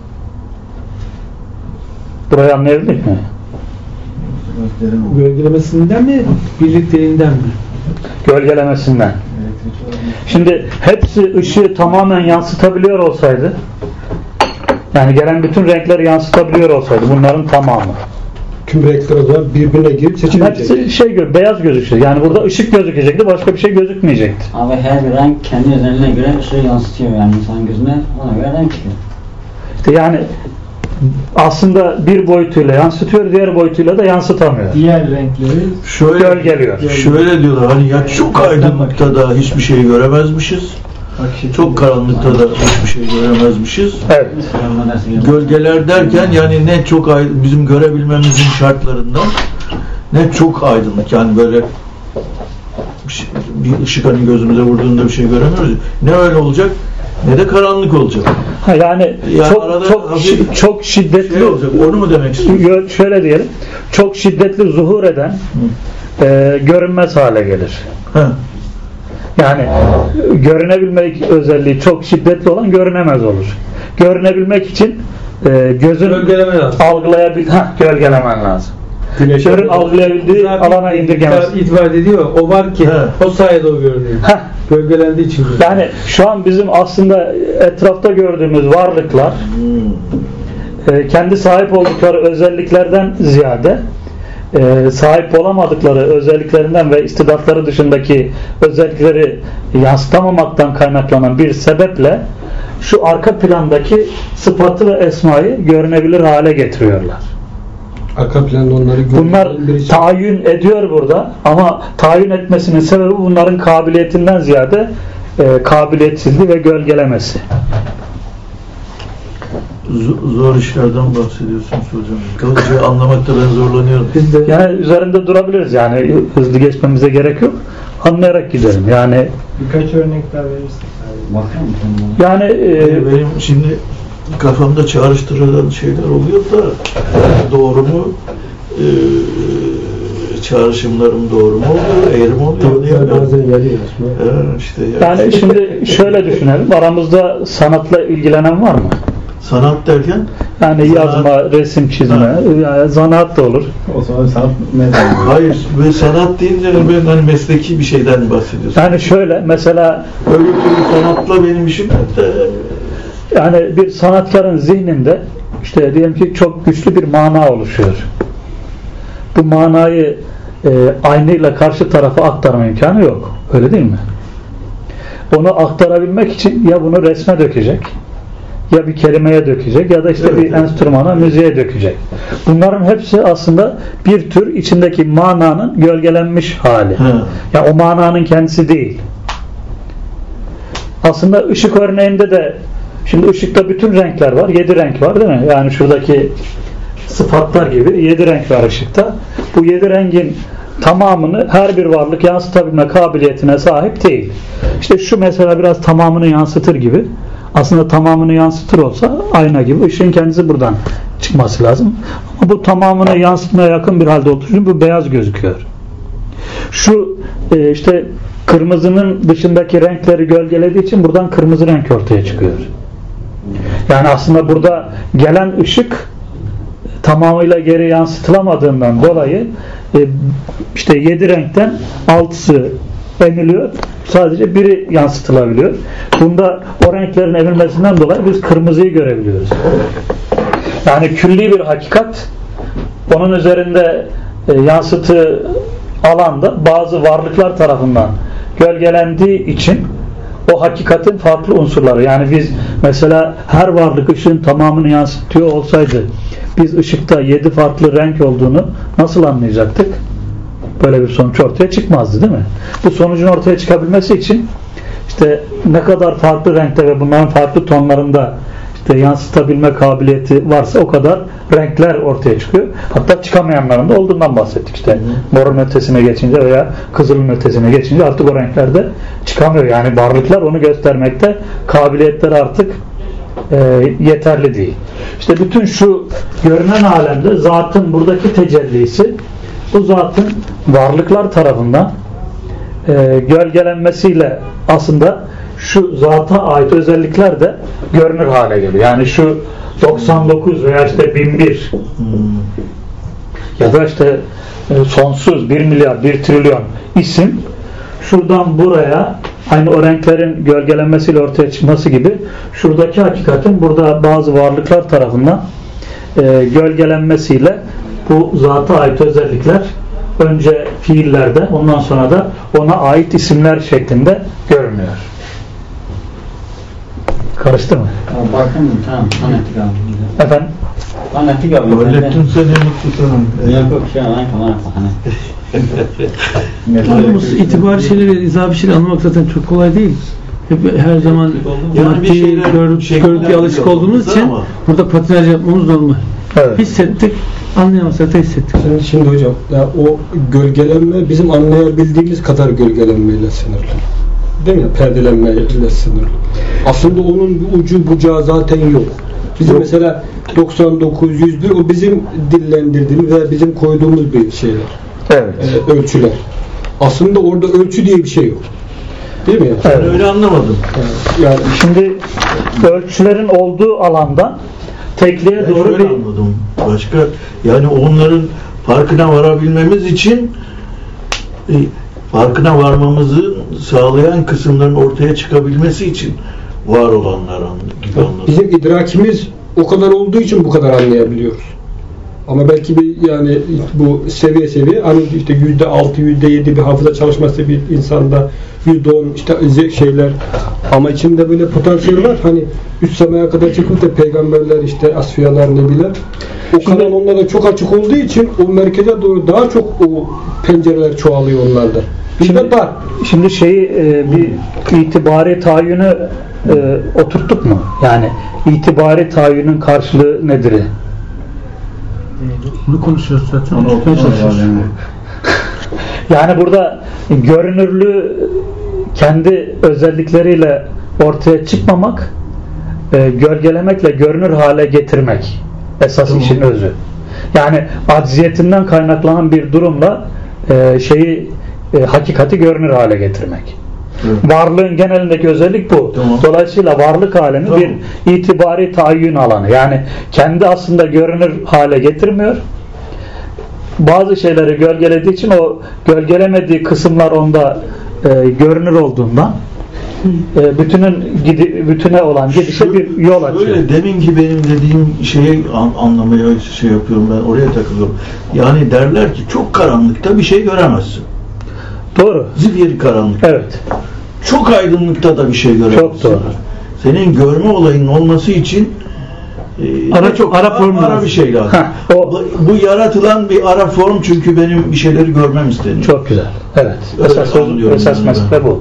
Burayı anlayabildik mi? Gölgelemesinden mi? Birlikteliğinden mi? Gölgelemesinden. Şimdi hepsi ışığı tamamen yansıtabiliyor olsaydı Yani gelen bütün renkleri yansıtabiliyor olsaydı bunların tamamı. Tüm renkler o zaman birbirine girip seçilecek. Hepsi beyaz gözükecek. Yani burada ışık gözükecekti, başka bir şey gözükmeyecekti. Abi her bir renk kendi özelliğine göre ışığı yansıtıyor yani insanın gözüne, ona göre renk çıkıyor. İşte yani aslında bir boyutuyla yansıtıyor, diğer boyutuyla da yansıtamıyor. Diğer renkleri Gölgeliyor. Şöyle diyorlar hani ya çok aydınlıkta da hiçbir şey göremezmişiz. Çok karanlıkta da hiçbir şey göremezmişiz. Evet. Gölgeler derken yani ne çok bizim görebilmemizin şartlarından ne çok aydınlık yani böyle bir ışık hani gözümüze vurduğunda bir şey göremiyoruz. Ne öyle olacak ne de karanlık olacak. Yani çok şiddetli şey olacak. Onu mu demek istiyorsun? Şöyle diyelim. Çok şiddetli zuhur eden görünmez hale gelir. Yani görünebilmek özelliği çok şiddetli olan görünemez olur. Görünebilmek için gözün gölgelemen lazım. Güneşin algılayabildiği alana indirgemez. İtibar ediyor. O var ki o sayede o görünüyor. Gölgelendiği için. Yani şu an bizim aslında etrafta gördüğümüz varlıklar kendi sahip oldukları özelliklerden ziyade sahip olamadıkları özelliklerinden ve istidatları dışındaki özellikleri yansıtamamaktan kaynaklanan bir sebeple şu arka plandaki sıfatı ve esmayı görünebilir hale getiriyorlar. Arka planda onları bunlar tayin ediyor burada ama tayin etmesinin sebebi bunların kabiliyetinden ziyade kabiliyetsizliği ve gölgelemesi. Zor işlerden bahsediyorsunuz hocam. Kalıcı anlamakta ben zorlanıyorum. Biz de yani üzerinde durabiliriz yani hızlı geçmemize gerek yok. Anlayarak gidelim yani. Birkaç örnek daha verirsek. Yani benim şimdi kafamda çağrıştırılan şeyler oluyor da doğru mu? Çağrışımlarım doğru mu oluyor? Eğri mi oluyor? Bazen geliyor. İşte yani şimdi şöyle düşünelim. Aramızda sanatla ilgilenen var mı? Sanat derken? Yani yazma, resim çizme, yani zanaat da olur. O zaman sanat ne? Hayır, ve sanat deyince ben hani mesleki bir şeyden bahsediyorsun. Yani şöyle, mesela öbür türlü sanatla benim işim yani bir sanatkarın zihninde işte diyelim ki çok güçlü bir mana oluşuyor. Bu manayı aynıyla karşı tarafa aktarma imkanı yok. Öyle değil mi? Onu aktarabilmek için ya bunu resme dökecek, ya bir kelimeye dökecek ya da işte bir enstrümana, müziğe dökecek. Bunların hepsi aslında bir tür içindeki mananın gölgelenmiş hali. Yani o mananın kendisi değil. Aslında ışık örneğinde de şimdi ışıkta bütün renkler var. 7 renk var değil mi? Yani şuradaki sıfatlar gibi 7 renk var ışıkta. Bu 7 rengin tamamını her bir varlık yansıtabilme kabiliyetine sahip değil. İşte şu mesela biraz tamamını yansıtır gibi. Aslında tamamını yansıtır olsa ayna gibi ışığın kendisi buradan çıkması lazım. Ama bu tamamını yansıtmaya yakın bir halde olduğu için bu beyaz gözüküyor. Şu işte kırmızının dışındaki renkleri gölgelediği için buradan kırmızı renk ortaya çıkıyor. Yani aslında burada gelen ışık tamamıyla geri yansıtılamadığından dolayı işte 7 renkten 6'sı emiliyor. Sadece biri yansıtılabiliyor. Bunda o renklerin emilmesinden dolayı biz kırmızıyı görebiliyoruz. Yani külli bir hakikat onun üzerinde yansıtı alanda bazı varlıklar tarafından gölgelendiği için o hakikatin farklı unsurları. Yani biz mesela her varlık ışığın tamamını yansıtıyor olsaydı biz ışıkta 7 farklı renk olduğunu nasıl anlayacaktık? Böyle bir sonuç ortaya çıkmazdı değil mi? Bu sonucun ortaya çıkabilmesi için işte ne kadar farklı renkte ve bunların farklı tonlarında işte yansıtabilme kabiliyeti varsa o kadar renkler ortaya çıkıyor. Hatta çıkamayanların da olduğundan bahsettik işte. Morun ötesine geçince veya kızılın ötesine geçince artık o renklerde çıkamıyor. Yani varlıklar onu göstermekte kabiliyetleri artık yeterli değil. İşte bütün şu görünen alemde zatın buradaki tecellisi bu zatın varlıklar tarafından gölgelenmesiyle aslında şu zata ait özellikler de görünür hale geliyor. Yani şu 99 veya işte 1001 ya da işte sonsuz 1 milyar 1 trilyon isim şuradan buraya aynı o renklerin gölgelenmesiyle ortaya çıkması gibi şuradaki hakikatin burada bazı varlıklar tarafından gölgelenmesiyle bu zata ait özellikler önce fiillerde, ondan sonra da ona ait isimler şeklinde görünüyor. Karıştı mı? Bakın tamam, anlattık abi. Efendim? Anlattık abi. Hallettin seni mutlu sanırım. Yok şey alayım kamera falan. Anlamız itibari şeyleri, izafi şeyleri anlamak zaten çok kolay değil. Hep her zaman Yani maddi görüntüye alışık olduğumuz için ama burada patinaj yapmamız normal. Evet. Hissettik, anlayamazsak da hissettik. Şimdi hocam, ya o gölgelenme bizim anlayabildiğimiz kadar gölgelenmeyle sınırlı. Değil mi? Perdelenmeyle sınırlı. Aslında onun bir ucu bucağı zaten yok. Bizim mesela 99, 101 o bizim dillendirdiğimiz ve bizim koyduğumuz bir şeyler. Evet. Ölçüler. Aslında orada ölçü diye bir şey yok. Değil mi? Yani? Evet. ben öyle anlamadım. Yani Şimdi ölçülerin olduğu alanda tekliğe Ben doğru şöyle bir anladım. Başka yani onların farkına varabilmemiz için farkına varmamızı sağlayan kısımların ortaya çıkabilmesi için var olanlar gibi anladım. bizim idrakimiz o kadar olduğu için bu kadar anlayabiliyoruz. Ama belki bir yani bu seviye hani işte %6, %7 bir hafıza çalışması bir insanda %10 işte şeyler ama içinde böyle potansiyel var. Hani üst semaya kadar çıkıp da peygamberler işte asfiyalar nebiler o kanal onlarda çok açık olduğu için o merkeze doğru daha çok o pencereler çoğalıyor onlarda. Bizde dar. Şimdi bir itibari tayyünü oturttuk mu? Yani itibari tayyünün karşılığı nedir? Bunu konuşuyoruz zaten. Yani burada görünürlüğü kendi özellikleriyle ortaya çıkmamak, gölgelemekle görünür hale getirmek esas işin özü. Yani acziyetinden kaynaklanan bir durumla hakikati görünür hale getirmek. Evet. Varlığın genelindeki özellik bu. Tamam. Dolayısıyla varlık alemi Tamam. bir itibari tayin alanı. Yani kendi aslında görünür hale getirmiyor. Bazı şeyleri gölgelediği için o gölgelemediği kısımlar onda görünür olduğundan bütüne olan gidişe bir yol açıyor. Böyle deminki benim dediğim şeyi anlamaya yapıyorum ben, oraya takılıyorum. Yani derler ki çok karanlıkta bir şey göremezsin. Doğru. Zifiri karanlık. Evet. Çok aydınlıkta da bir şey göremezsin. Çok doğru. Senin görme olayının olması için ara bir şey lazım. Bu yaratılan bir ara form, çünkü benim bir şeyleri görmem isteniyor. Çok güzel. Evet. Esas mesele bu.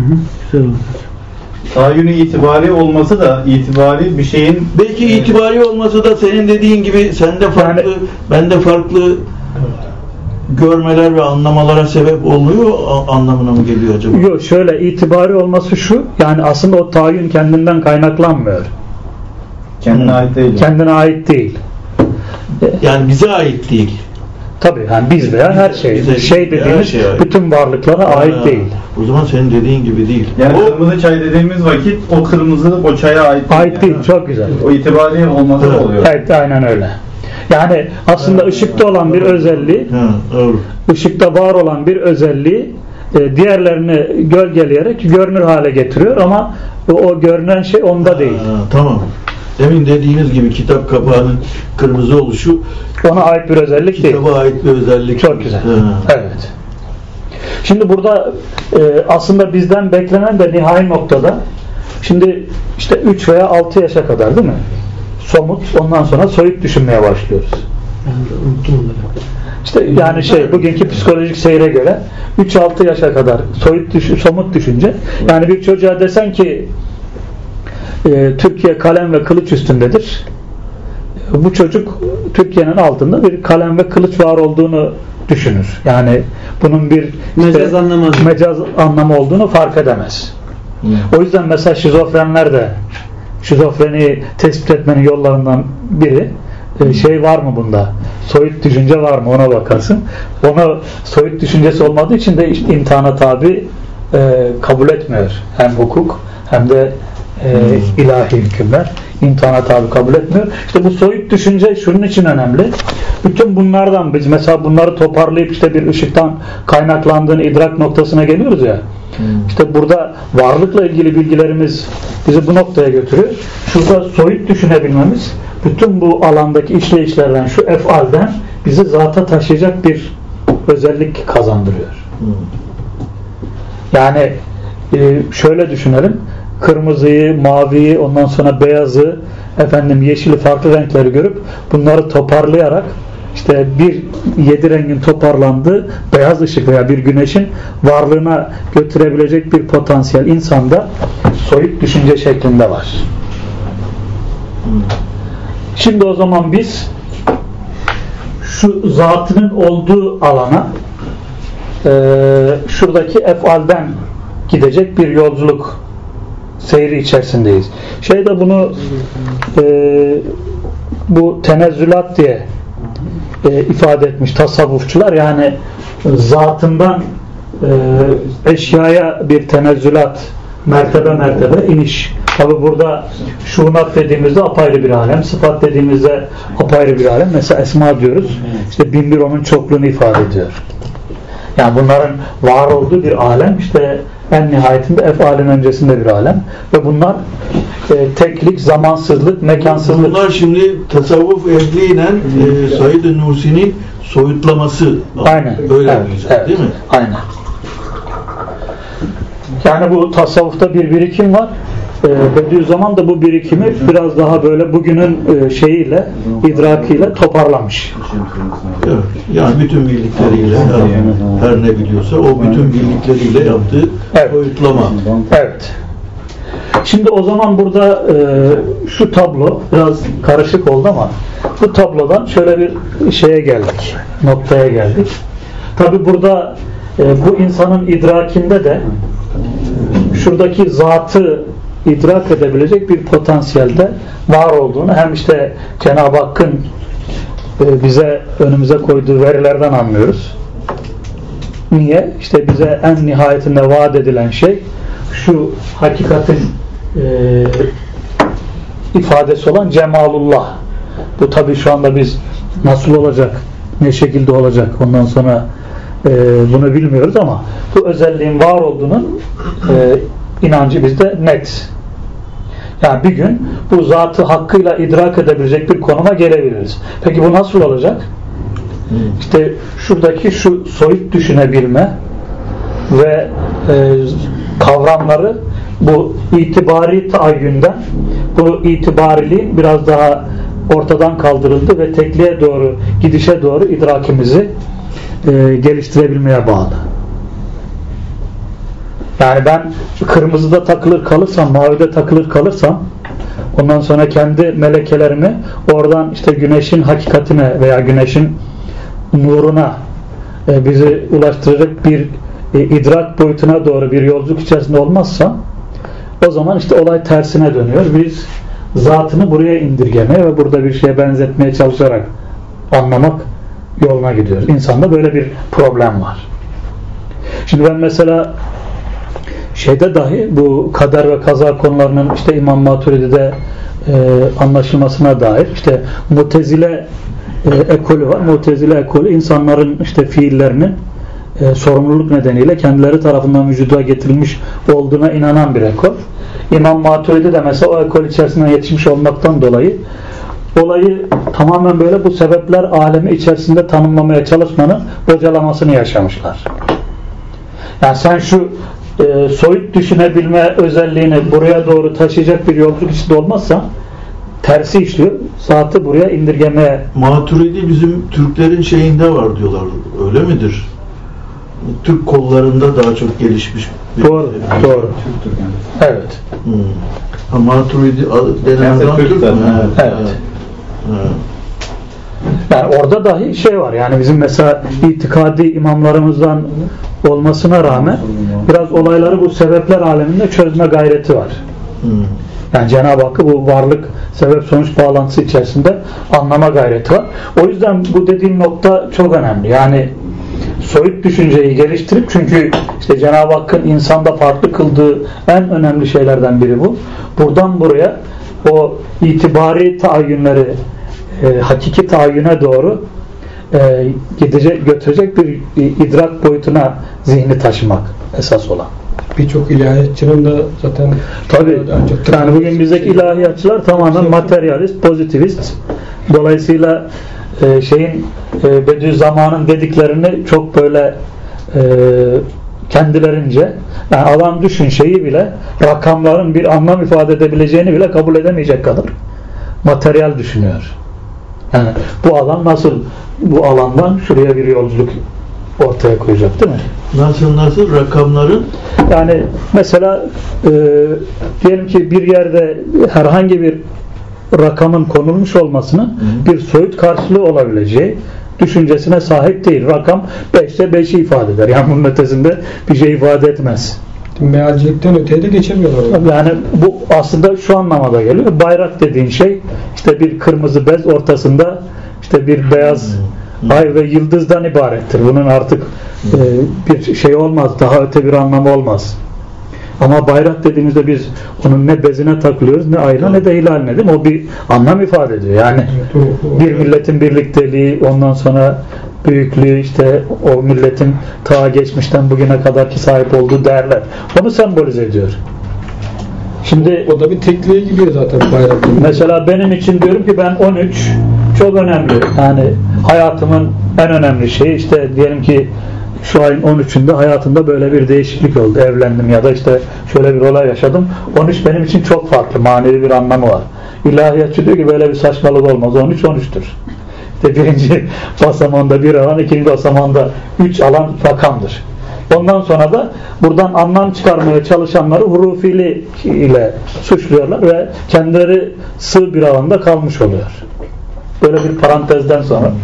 Tayyünü itibari olması da itibari bir şeyin belki itibari olması da senin dediğin gibi sende farklı, bende farklı görmeler ve anlamalara sebep oluyor anlamına mı geliyor acaba? Yok, şöyle itibari olması şu, yani aslında o tayin kendinden kaynaklanmıyor. kendine ait değil. Kendine ait değil. Yani bize ait değil. Tabii yani biz veya her şey. Dediğimiz bütün varlıklara ait değil. O zaman senin dediğin gibi değil. Yani kırmızı çay dediğimiz vakit o kırmızı o çaya ait değil. Ait değil. Çok güzel. O itibari olması da oluyor. Evet, aynen öyle. Yani aslında ışıkta olan bir özelliği, ışıkta var olan bir özelliği diğerlerini gölgeleyerek görünür hale getiriyor ama o görünen şey onda değil. Tamam. Demin dediğiniz gibi kitap kapağının kırmızı oluşu ona ait bir özellik değil. Kitaba ait bir özellik. Çok güzel. Evet. Şimdi burada aslında bizden beklenen de nihai noktada, şimdi işte 3 veya 6 yaşa kadar değil mi? Somut, ondan sonra soyut düşünmeye başlıyoruz. İşte yani bugünkü psikolojik seyre göre 3-6 yaşa kadar somut düşünce. Yani bir çocuğa desen ki Türkiye kalem ve kılıç üstündedir. Bu çocuk Türkiye'nin altında bir kalem ve kılıç var olduğunu düşünür. Yani bunun bir mecaz anlamı olduğunu fark edemez. O yüzden mesela şizofreniyi tespit etmenin yollarından biri var mı bunda? Soyut düşünce var mı? Ona bakarsın. Ona soyut düşüncesi olmadığı için de işte imtihana tabi kabul etmiyor. Hem hukuk hem de ilahi hükümler imtihana tabi kabul etmiyor. İşte bu soyut düşünce şunun için önemli. Bütün bunlardan biz mesela bunları toparlayıp işte bir ışıktan kaynaklandığını idrak noktasına geliyoruz ya. İşte burada varlıkla ilgili bilgilerimiz bizi bu noktaya götürüyor. Şurada soyut düşünebilmemiz bütün bu alandaki işleyişlerden, şu efalden bizi zata taşıyacak bir özellik kazandırıyor. Yani şöyle düşünelim. Kırmızıyı, maviyi, ondan sonra beyazı, yeşili, farklı renkleri görüp bunları toparlayarak işte bir 7 rengin toparlandığı beyaz ışık veya bir güneşin varlığına götürebilecek bir potansiyel insanda soyut düşünce şeklinde var. Şimdi o zaman biz şu zatının olduğu alana şuradaki efalden gidecek bir yolculuk seyri içerisindeyiz. Bunu bu tenezzülat diye ifade etmiş tasavvufçular. Yani zatından eşyaya bir tenezzülat, mertebe iniş. Tabi burada şunat dediğimizde apayrı bir alem, sıfat dediğimizde apayrı bir alem. Mesela esma diyoruz. İşte bin bir onun çokluğunu ifade ediyor. Yani bunların var olduğu bir alem, işte en nihayetinde efalin öncesinde bir alem ve bunlar teklik, zamansızlık, mekansızlık. Bunlar şimdi tasavvuf ehliyle Said-i Nursi'nin soyutlaması. Aynen. Öyle evet, değil mi? Aynen. Yani bu tasavvufta bir birikim var. Bediüzzaman da bu birikimi biraz daha böyle bugünün şeyiyle, idrakiyle toparlamış. Evet. Yani bütün birlikleriyle, her ne biliyorsa o bütün birlikleriyle yaptığı soyutlama. Evet. Şimdi o zaman burada şu tablo biraz karışık oldu ama bu tablodan şöyle bir şeye geldik, noktaya geldik. Tabi burada bu insanın idrakinde de şuradaki zatı idrak edebilecek bir potansiyelde var olduğunu hem işte Cenab-ı Hakk'ın bize önümüze koyduğu verilerden anlıyoruz. Niye? İşte bize en nihayetinde vaat edilen şey şu hakikatin ifadesi olan cemalullah. Bu tabii şu anda biz nasıl olacak, ne şekilde olacak ondan sonra bunu bilmiyoruz ama bu özelliğin var olduğunun inancı bizde net. Yani bir gün bu zatı hakkıyla idrak edebilecek bir konuma gelebiliriz. Peki bu nasıl olacak? İşte şuradaki şu soyut düşünebilme ve kavramları bu itibari taayyünden bu itibariliğin biraz daha ortadan kaldırıldı ve tekliğe doğru, gidişe doğru idrakimizi geliştirebilmeye bağlı. Yani ben kırmızıda takılır kalırsam, mavide takılır kalırsam ondan sonra kendi melekelerimi oradan işte güneşin hakikatine veya güneşin nuruna bizi ulaştıracak bir idrak boyutuna doğru bir yolculuk içerisinde olmazsa o zaman işte olay tersine dönüyor. Biz zatını buraya indirgemeye ve burada bir şeye benzetmeye çalışarak anlamak yoluna gidiyoruz. İnsanda böyle bir problem var. Şimdi ben mesela dahi bu kader ve kaza konularının işte İmam Maturidi'de anlaşılmasına dair işte Mutezile ekolü var. Mutezile ekolü insanların işte fiillerinin sorumluluk nedeniyle kendileri tarafından vücuda getirilmiş olduğuna inanan bir ekol. İmam Maturidi de mesela o ekol içerisinden yetişmiş olmaktan dolayı olayı tamamen böyle bu sebepler alemi içerisinde tanımlamaya çalışmanın bocalamasını yaşamışlar. Yani sen şu soyut düşünebilme özelliğini buraya doğru taşıyacak bir yolculuk içinde olmazsa tersi işliyor. Zatı buraya indirgemeye. Maturidi bizim Türklerin şeyinde var diyorlar. Öyle midir? Türk kollarında daha çok gelişmiş. Doğru. Evet. Maturidi denen adam Türk mü? Evet. Yani orada dahi şey var. Yani bizim mesela itikadi imamlarımızdan olmasına rağmen biraz olayları bu sebepler aleminde çözme gayreti var. Yani Cenab-ı Hakk'ı bu varlık sebep sonuç bağlantısı içerisinde anlama gayreti var. O yüzden bu dediğim nokta çok önemli. Yani soyut düşünceyi geliştirip çünkü işte Cenab-ı Hakk'ın insanda farklı kıldığı en önemli şeylerden biri bu. Buradan buraya o itibari taayyünleri hakiki taayyüne doğru götürecek bir idrak boyutuna zihni taşımak esas olan. Birçok ilahiyatçının da zaten tabii. Yani bugün bizdeki ilahiyatçılar tamamen materyalist, pozitivist. Dolayısıyla Bediüzzaman'ın dediklerini çok böyle kendilerince, yani adam düşün şeyi bile, rakamların bir anlam ifade edebileceğini bile kabul edemeyecek kadar materyal düşünüyor. Yani bu adam nasıl bu alandan şuraya bir yolculuk ortaya koyacak, değil mi? Nasıl rakamların? Yani mesela diyelim ki bir yerde herhangi bir rakamın konulmuş olmasının bir soyut karşılığı olabileceği düşüncesine sahip değil. Rakam 5'te 5'i ifade eder. Yani bunun ötesinde bir şey ifade etmez. Mealcilikten öteye de geçemiyorlar. Yani bu aslında şu anlamada geliyor. Bayrak dediğin şey işte bir kırmızı bez, ortasında işte bir beyaz ay ve yıldızdan ibarettir. Bunun artık bir şey olmaz. Daha öte bir anlamı olmaz. Ama bayrak dediğimizde biz onun ne bezine takılıyoruz, ne ayına, ne de hilaline, değil mi? O bir anlam ifade ediyor. Yani bir milletin birlikteliği, ondan sonra büyüklüğü, işte o milletin ta geçmişten bugüne kadarki sahip olduğu değerler. Onu sembolize ediyor. Şimdi o da bir tekliğe gidiyor zaten bayrak. Mesela benim için diyorum ki ben 13 çok önemli. Yani hayatımın en önemli şeyi, işte diyelim ki şu ayın 13'ünde hayatımda böyle bir değişiklik oldu. Evlendim ya da işte şöyle bir olay yaşadım. 13 benim için çok farklı. Manevi bir anlamı var. İlahiyatçı diyor ki böyle bir saçmalık olmaz. 13 13'tür. İşte birinci basamağında 1 alan, ikinci basamağında 3 alan rakamdır. Ondan sonra da buradan anlam çıkarmaya çalışanları hurufili ile suçluyorlar ve kendileri sığ bir alanda kalmış oluyor. Böyle bir parantezden sonra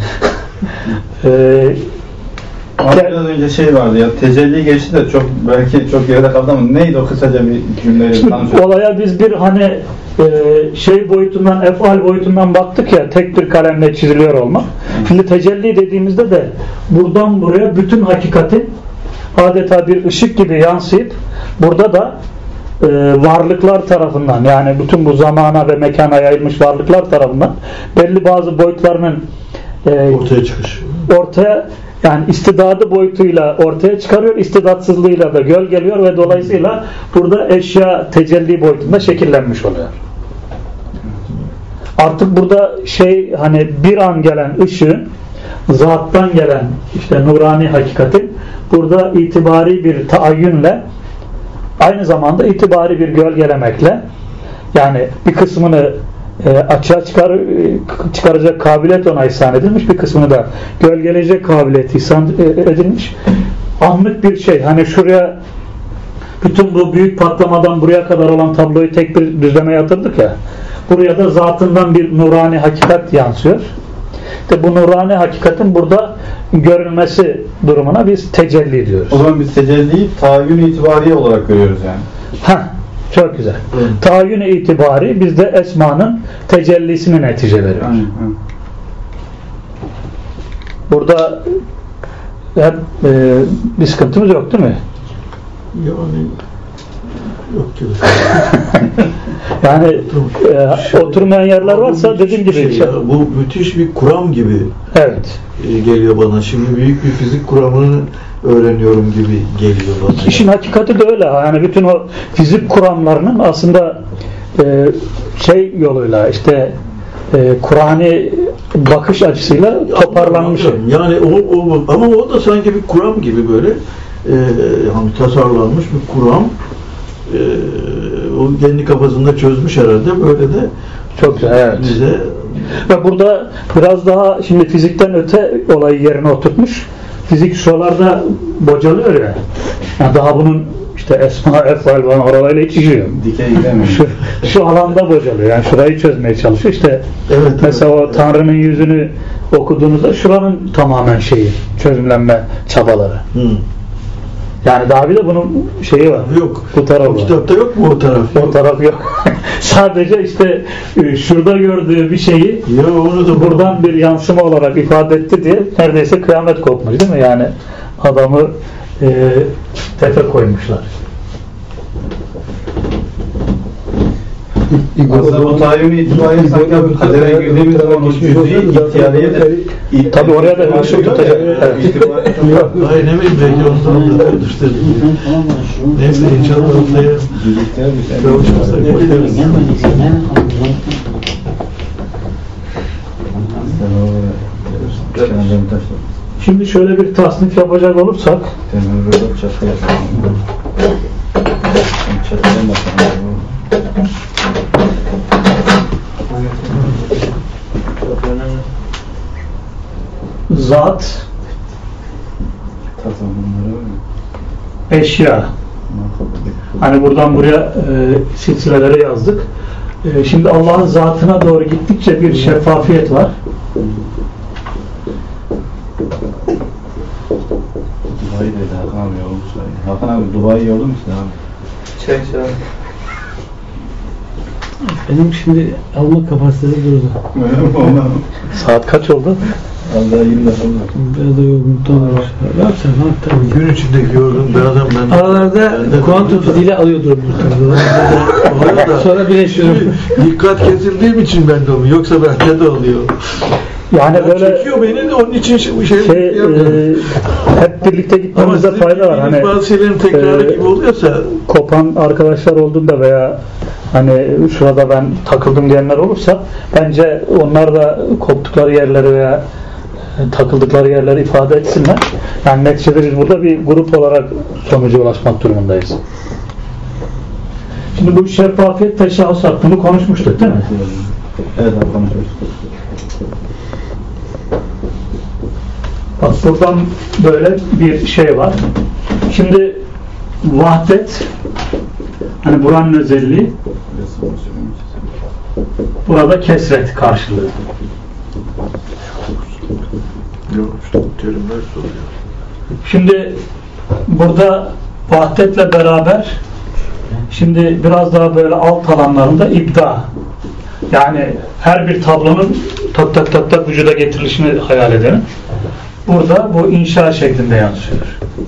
biraz önce şey vardı ya, tecelli geçti de çok belki çok geride kaldı ama neydi o kısaca bir cümleyle? Olaya biz bir şey boyutundan, efal boyutundan baktık ya, tek bir kalemle çiziliyor olmak. Şimdi tecelli dediğimizde de buradan buraya bütün hakikatin adeta bir ışık gibi yansıyıp burada da varlıklar tarafından, yani bütün bu zamana ve mekana yayılmış varlıklar tarafından belli bazı boyutlarının ortaya çıkış. Yani istidadı boyutuyla ortaya çıkarıyor, istidatsızlığıyla da gölgeliyor ve dolayısıyla burada eşya tecelli boyutunda şekillenmiş oluyor. Artık burada bir an gelen ışığın, zattan gelen işte nurani hakikatin burada itibari bir taayyünle, aynı zamanda itibari bir gölgelemekle, yani bir kısmını açığa çıkaracak kabiliyet ona ihsan edilmiş, bir kısmını da gölgeleyecek kabiliyet ihsan edilmiş. Anlık bir şey. Hani şuraya bütün bu büyük patlamadan buraya kadar olan tabloyu tek bir düzleme yatırdık ya. Buraya da zatından bir nurani hakikat yansıyor. İşte bu nurani hakikatin burada görülmesi durumuna biz tecelli diyoruz. O zaman biz tecelliyi tahayyün itibariye olarak görüyoruz yani. Çok güzel. Tahayyün itibari bizde esmanın tecellisini netice veriyor. Burada hep bir sıkıntımız yok, değil mi? Yani yok gibi. Yani oturmayan yerler varsa dediğim gibi. Bu müthiş bir kuram gibi. Evet. Geliyor bana. Şimdi büyük bir fizik kuramını öğreniyorum gibi geliyor bana. İşin hakikati de öyle. Yani bütün o fizik kuramlarının aslında yoluyla, işte Kur'an'ı bakış açısıyla toparlanmış. Yani ama o da sanki bir kuram gibi böyle yani tasarlanmış bir kuram. O kendi kafasında çözmüş herhalde, böyle de çok güzel, evet. Bize ve burada biraz daha şimdi fizikten öte olayı yerine oturtmuş. Fizik şuralarda bocalıyor ya. Yani daha bunun işte esma, efal falan oralarıyla hiç işi yok. Dikey gidemiyor. Şu alanda bocalıyor. Yani şurayı çözmeye çalışıyor. İşte mesela o Tanrı'nın yüzünü okuduğunuzda şuranın tamamen çözümlenme çabaları. Yani daha bir de bunun var. Yok. Bu tarafı. Kitapta yok mu o taraf? O taraf yok. Sadece işte şurada gördüğü bir şeyi onu da buradan bir yansıma olarak ifade etti diye neredeyse kıyamet kopmuş, değil mi? Yani adamı tefe koymuşlar. Aslında bu tayyini itibariyle sanki kadere girdiğimiz zaman o cüz'i ihtiyariye de tabii oraya da ışık tutacak. Hayır ne bileyim belki ondan da düştü. Neyse inşallah ortaya kavuşursak bakarız. Şimdi şöyle bir tasnif yapacak olursak zat, eşya, hani buradan buraya silsilelere yazdık. Şimdi Allah'ın zatına doğru gittikçe bir şeffafiyet var. Dubai'deydi Hakan abi yolmuş. Hakan abi Dubai'yi yoldu musun abi? Çay. Benim şimdi alma kapasitesi durdu. Saat kaç oldu? Allah 20 dakika oldu. Biraz da yorgunluktan var. Ne yapacaksın? Tabii. Gün içindeki yorgun bir adam ben. Aralarda kuantum fiziğiyle alıyordur muhtemelen. Sonra birleşiyorum. Dikkat kesildiğim için bende oluyor. Yoksa bende de oluyor. Yani Ya böyle çekiyor beni de onun için hep birlikte gitmemizde fayda var. Hani bazı şeylerin tekrarı gibi oluyorsa kopan arkadaşlar olduğunda veya hani şurada ben takıldım diyenler olursa bence onlar da koptukları yerleri veya takıldıkları yerleri ifade etsinler. Yani neticede biz burada bir grup olarak sonuca ulaşmak durumundayız. Şimdi bu şeffafiyet teşahhüs hakkında konuşmuştuk değil mi? Evet abi konuşuyoruz. Bak buradan böyle bir şey var. Şimdi vahdet, hani buranın özelliği, burada kesret karşılığı. yok işte bu terimler soruyor. Şimdi burada vahdetle beraber şimdi biraz daha böyle alt alanlarında ibda, yani her bir tablonun tak tak tak tak vücuda getirilişini hayal edelim. Burada bu inşa şeklinde yansıyor.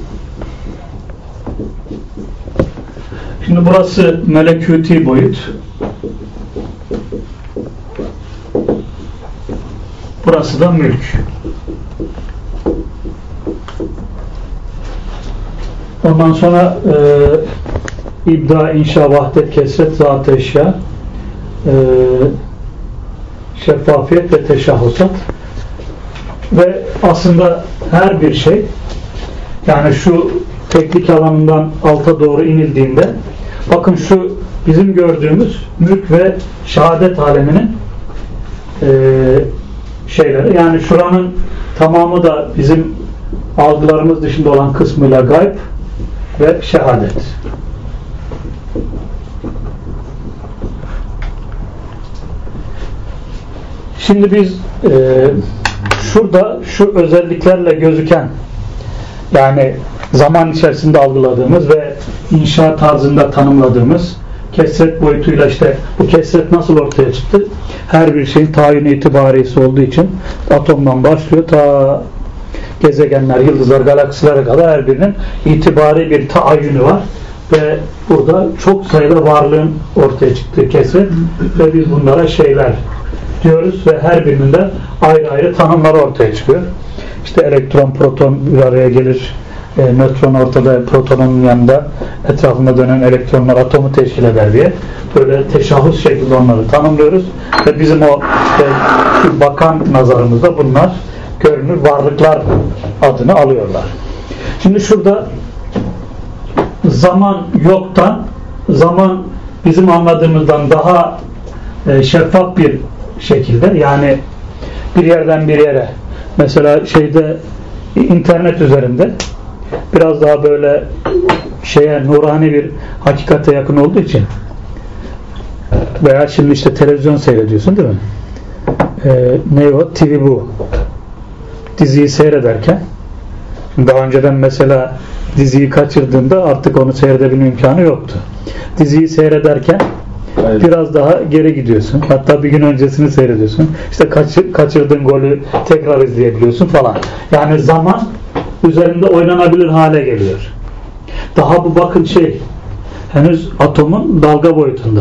Şimdi burası melekuti boyut. Burası da mülk. Ondan sonra ibda, inşa, vahdet, kesret, zat-ı eşya, şeffafiyet ve teşahhusat. Ve aslında her bir şey, yani şu teknik alanından alta doğru inildiğinde bakın şu bizim gördüğümüz mülk ve şehadet aleminin şeyleri, yani şuranın tamamı da bizim algılarımız dışında olan kısmıyla gayb ve şehadet. Şimdi biz şurada şu özelliklerle gözüken, yani zaman içerisinde algıladığımız ve inşa tarzında tanımladığımız kesret boyutuyla, işte bu kesret nasıl ortaya çıktı? Her bir şeyin tayin itibarisi olduğu için atomdan başlıyor ta gezegenler, yıldızlar, galaksilere kadar her birinin itibari bir taayyünü var ve burada çok sayıda varlığın ortaya çıktığı kesret ve biz bunlara şeyler diyoruz ve her birinde ayrı ayrı tanımlar ortaya çıkıyor. İşte elektron, proton bir araya gelir. Nötron ortada, protonun yanında etrafında dönen elektronlar atomu teşkil eder diye böyle teşahhüs şeklinde onları tanımlıyoruz ve bizim o işte şu bakan nazarımızda bunlar görünür varlıklar adını alıyorlar. Şimdi şurada zaman yoktan, zaman bizim anladığımızdan daha şeffaf bir şekilde, yani bir yerden bir yere, mesela şeyde internet üzerinde biraz daha böyle şeye, nurani bir hakikate yakın olduğu için veya şimdi işte televizyon seyrediyorsun değil mi? Ne o? TV bu. Diziyi seyrederken daha önceden mesela diziyi kaçırdığında artık onu seyredebilme imkanı yoktu. Diziyi seyrederken biraz daha geri gidiyorsun. Hatta bir gün öncesini seyrediyorsun. İşte kaçırdığın golü tekrar izleyebiliyorsun falan. Yani zaman üzerinde oynanabilir hale geliyor. Daha bu bakın henüz atomun dalga boyutunda.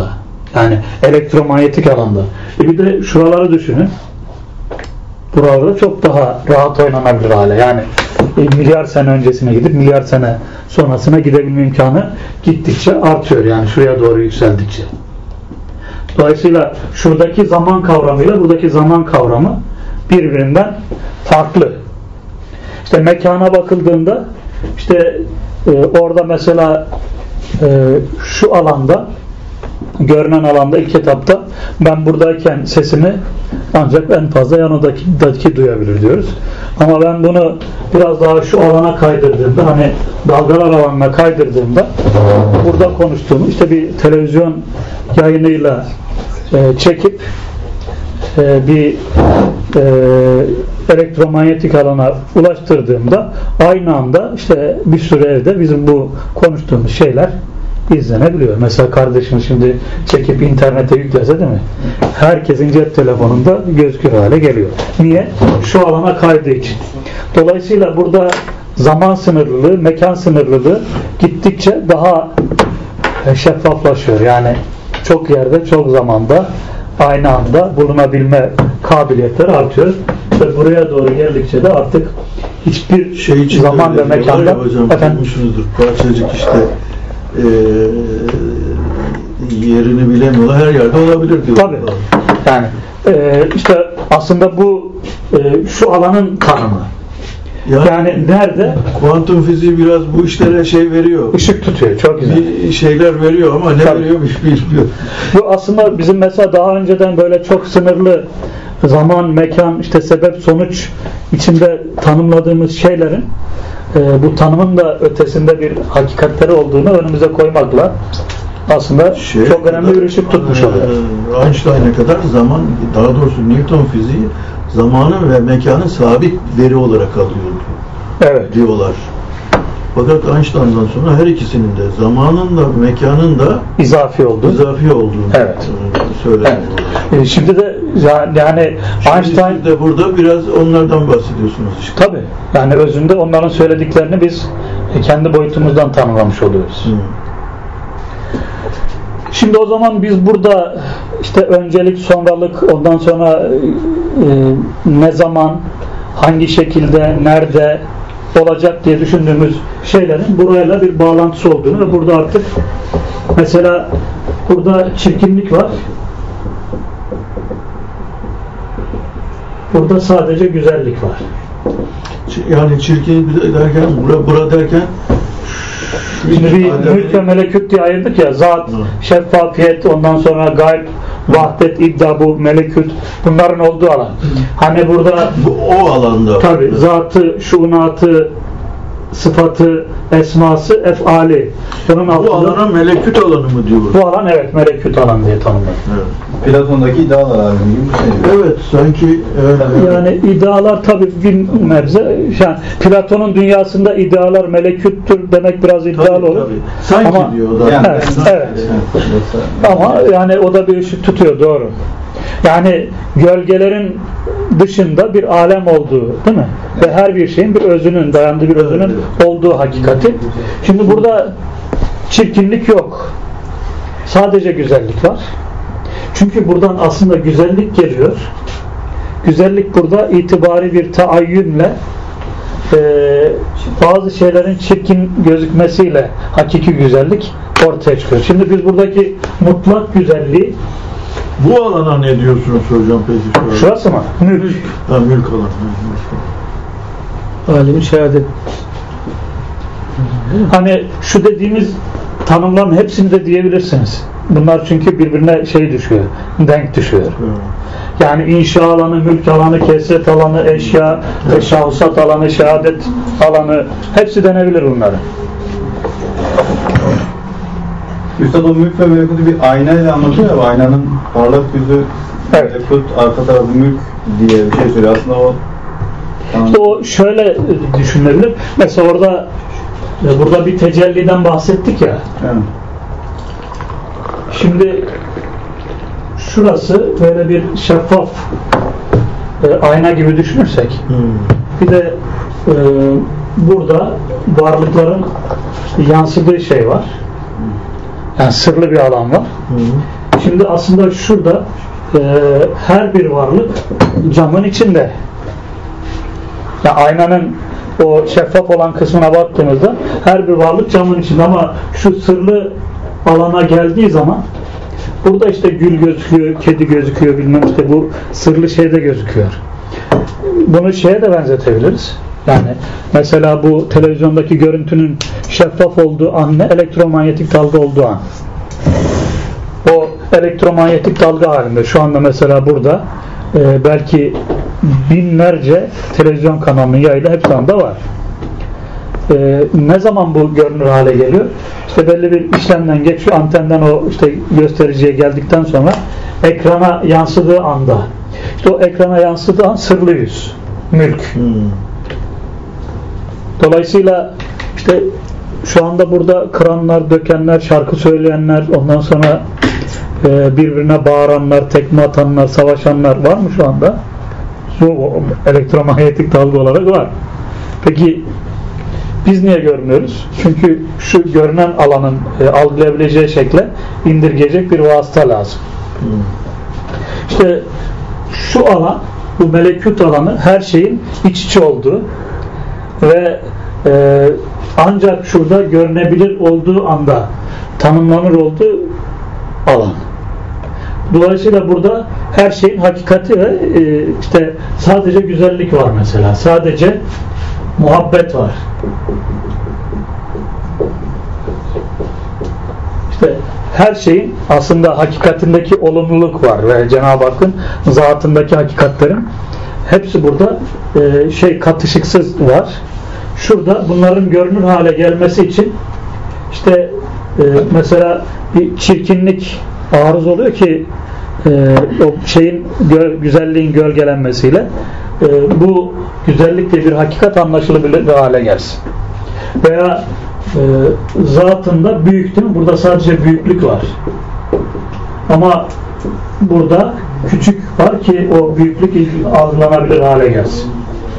Yani elektromanyetik alanda. Bir de şuraları düşünün. Buralarda çok daha rahat oynanabilir hale. Yani milyar sene öncesine gidip milyar sene sonrasına gidebilme imkanı gittikçe artıyor. Yani şuraya doğru yükseldikçe. Dolayısıyla şuradaki zaman kavramıyla buradaki zaman kavramı birbirinden farklı. İşte mekana bakıldığında işte orada mesela şu alanda, görünen alanda ilk etapta ben buradayken sesimi ancak en fazla yan odadaki duyabilir diyoruz. Ama ben bunu biraz daha şu alana kaydırdığımda, hani dalgalar alanına kaydırdığımda burada konuştuğumu işte bir televizyon yayınıyla çekip bir elektromanyetik alana ulaştırdığımda aynı anda işte bir sürü evde bizim bu konuştuğumuz şeyler izlenebiliyor. Mesela kardeşim şimdi çekip internete yüklese değil mi? Herkesin cep telefonunda gözükür hale geliyor. Niye? Şu alana kaydığı için. Dolayısıyla burada zaman sınırlılığı, mekan sınırlılığı gittikçe daha şeffaflaşıyor. Yani çok yerde, çok zamanda aynı anda bulunabilme kabiliyetleri artıyor. Ve buraya doğru geldikçe de artık hiçbir zaman ve mekanda efendim parçacık işte yerini bilemiyorlar. Her yerde olabilir diyor. Tabii. Yani işte aslında bu şu alanın tanımı. Yani nerede? Kuantum fiziği biraz bu işlere şey veriyor. Işık tutuyor. Çok güzel. Bir şeyler veriyor ama ne veriyormuş bilmiyor. Bu aslında bizim mesela daha önceden böyle çok sınırlı zaman, mekan, işte sebep, sonuç içinde tanımladığımız şeylerin bu tanımın da ötesinde bir hakikatleri olduğunu önümüze koymakla aslında çok önemli bir ışık tutmuş oluyor. Einstein'a kadar zaman, daha doğrusu Newton fiziği zamanı ve mekanı sabit veri olarak alıyordu. Evet. Diyorlar. Fakat Einstein'dan sonra her ikisinin de zamanın da mekanın da izafi olduğunu söyleniyor. Evet. Şimdi de yani Einstein de burada biraz onlardan bahsediyorsunuz işte. Tabii. Yani özünde onların söylediklerini biz kendi boyutumuzdan tanımlamış oluyoruz. Şimdi o zaman biz burada işte öncelik, sonralık, ondan sonra ne zaman, hangi şekilde, nerede olacak diye düşündüğümüz şeylerin burayla bir bağlantısı olduğunu ve burada artık mesela burada çirkinlik var. Burada sadece güzellik var. Yani çirkin derken, bura derken şimdi bir mülk ve melekut diye ayırdık ya, zat, şeffafiyet, ondan sonra gayb, vahdet, iddia, bu melekut, bunların olduğu alan. Hani burada o alanda tabi zatı, şuunatı, sıfatı, esması, efali. Bunun bu alana melekut alanı mı diyor? Bu alan evet melekut alan diye tanımlanıyor. Evet. Platon'daki idealar abi gibi bir şey. Evet, sanki öyle. Yani idealar tabii bir nebze. Yani Platon'un dünyasında idealar melekuttur demek biraz iddialı olur. Tabii. Sanki ama, diyor da. Yani, evet. Ama yani o da bir ışık tutuyor, doğru. Yani gölgelerin dışında bir alem olduğu, değil mi? Ve her bir şeyin bir özünün, dayandığı bir özünün olduğu hakikati. Şimdi burada çirkinlik yok. Sadece güzellik var. Çünkü buradan aslında güzellik geliyor. Güzellik burada itibari bir taayyünle bazı şeylerin çirkin gözükmesiyle hakiki güzellik ortaya çıkıyor. Şimdi biz buradaki mutlak güzelliği bu alana ne diyorsunuz hocam peki? Şurası mı? Mülk. Ha, mülk alanı. Alem-i şehadet. Hani şu dediğimiz tanımların hepsini de diyebilirsiniz. Bunlar çünkü birbirine şey düşüyor, denk düşüyor. Yani inşa alanı, mülk alanı, kesret alanı, eşya, teşahhusat alanı, şehadet alanı, hepsi denebilir bunların. Üstad o mülk ve melekutu bir aynayla anlatıyor ya, aynanın parlak yüzü melekut, arka tarafı mülk diye bir şey söylüyor. Aslında o İşte o şöyle düşünülebilir. Mesela burada bir tecelliden bahsettik ya. evet. Şimdi şurası böyle bir şeffaf ayna gibi düşünürsek, bir de burada varlıkların yansıdığı şey var. Yani sırlı bir alan var. Şimdi aslında şurada her bir varlık camın içinde. Yani aynanın o şeffaf olan kısmına baktığımızda her bir varlık camın içinde, ama şu sırlı alana geldiği zaman burada işte gül gözüküyor, kedi gözüküyor, bilmem işte bu sırlı şey de gözüküyor. Bunu şeye de benzetebiliriz. Yani mesela bu televizyondaki görüntünün şeffaf olduğu an ne? Elektromanyetik dalga olduğu an. O elektromanyetik dalga halinde şu anda mesela burada belki binlerce televizyon kanalının yaylı hepsi anda var. Ne zaman bu görünür hale geliyor? İşte belli bir işlemden geçiyor, antenden o işte göstericiye geldikten sonra ekrana yansıdığı anda. İşte o ekrana yansıdığı an sırlı yüz, mülk. Dolayısıyla işte şu anda burada kıranlar, dökenler, şarkı söyleyenler, ondan sonra birbirine bağıranlar, tekme atanlar, savaşanlar var mı şu anda? Bu elektromanyetik dalga olarak var. Peki biz niye görmüyoruz? Çünkü şu görünen alanın algılayabileceği şekle indirgeyecek bir vasıta lazım. İşte şu alan, bu melekut alanı her şeyin iç içe olduğu ve ancak şurada görünebilir olduğu anda tanımlanır olduğu alan. Dolayısıyla burada her şeyin hakikati ve işte sadece güzellik var mesela. Sadece muhabbet var. İşte her şeyin aslında hakikatindeki olumluluk var ve Cenab-ı Hakk'ın zatındaki hakikatlerin hepsi burada katışıksız var. Şurada bunların görünür hale gelmesi için işte mesela bir çirkinlik arız oluyor ki o şeyin güzelliğin gölgelenmesiyle bu güzellik de bir hakikat anlaşılabilir bir hale gelsin. Veya zatında büyük değil mi? Burada sadece büyüklük var. Ama burada küçük var ki o büyüklük algılanabilir hale gelsin.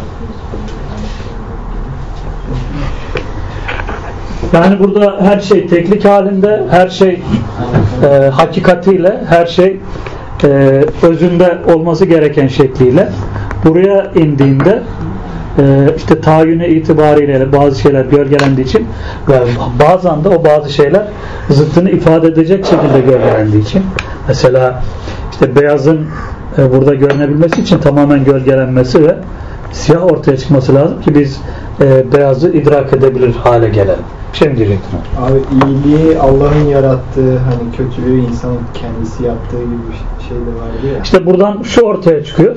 Yani burada her şey teklik halinde, her şey hakikatiyle, her şey özünde olması gereken şekliyle buraya indiğinde işte tayyüne itibariyle bazı şeyler gölgelendiği için ve bazen de o bazı şeyler zıttını ifade edecek şekilde gölgelendiği için, mesela işte beyazın burada görünebilmesi için tamamen gölgelenmesi ve siyah ortaya çıkması lazım ki biz beyazı idrak edebilir hale gelelim. Bir şey mi diyecektin? Abi iyiliği Allah'ın yarattığı, hani kötülüğü insanın kendisi yaptığı gibi bir şey de vardı ya. İşte buradan şu ortaya çıkıyor.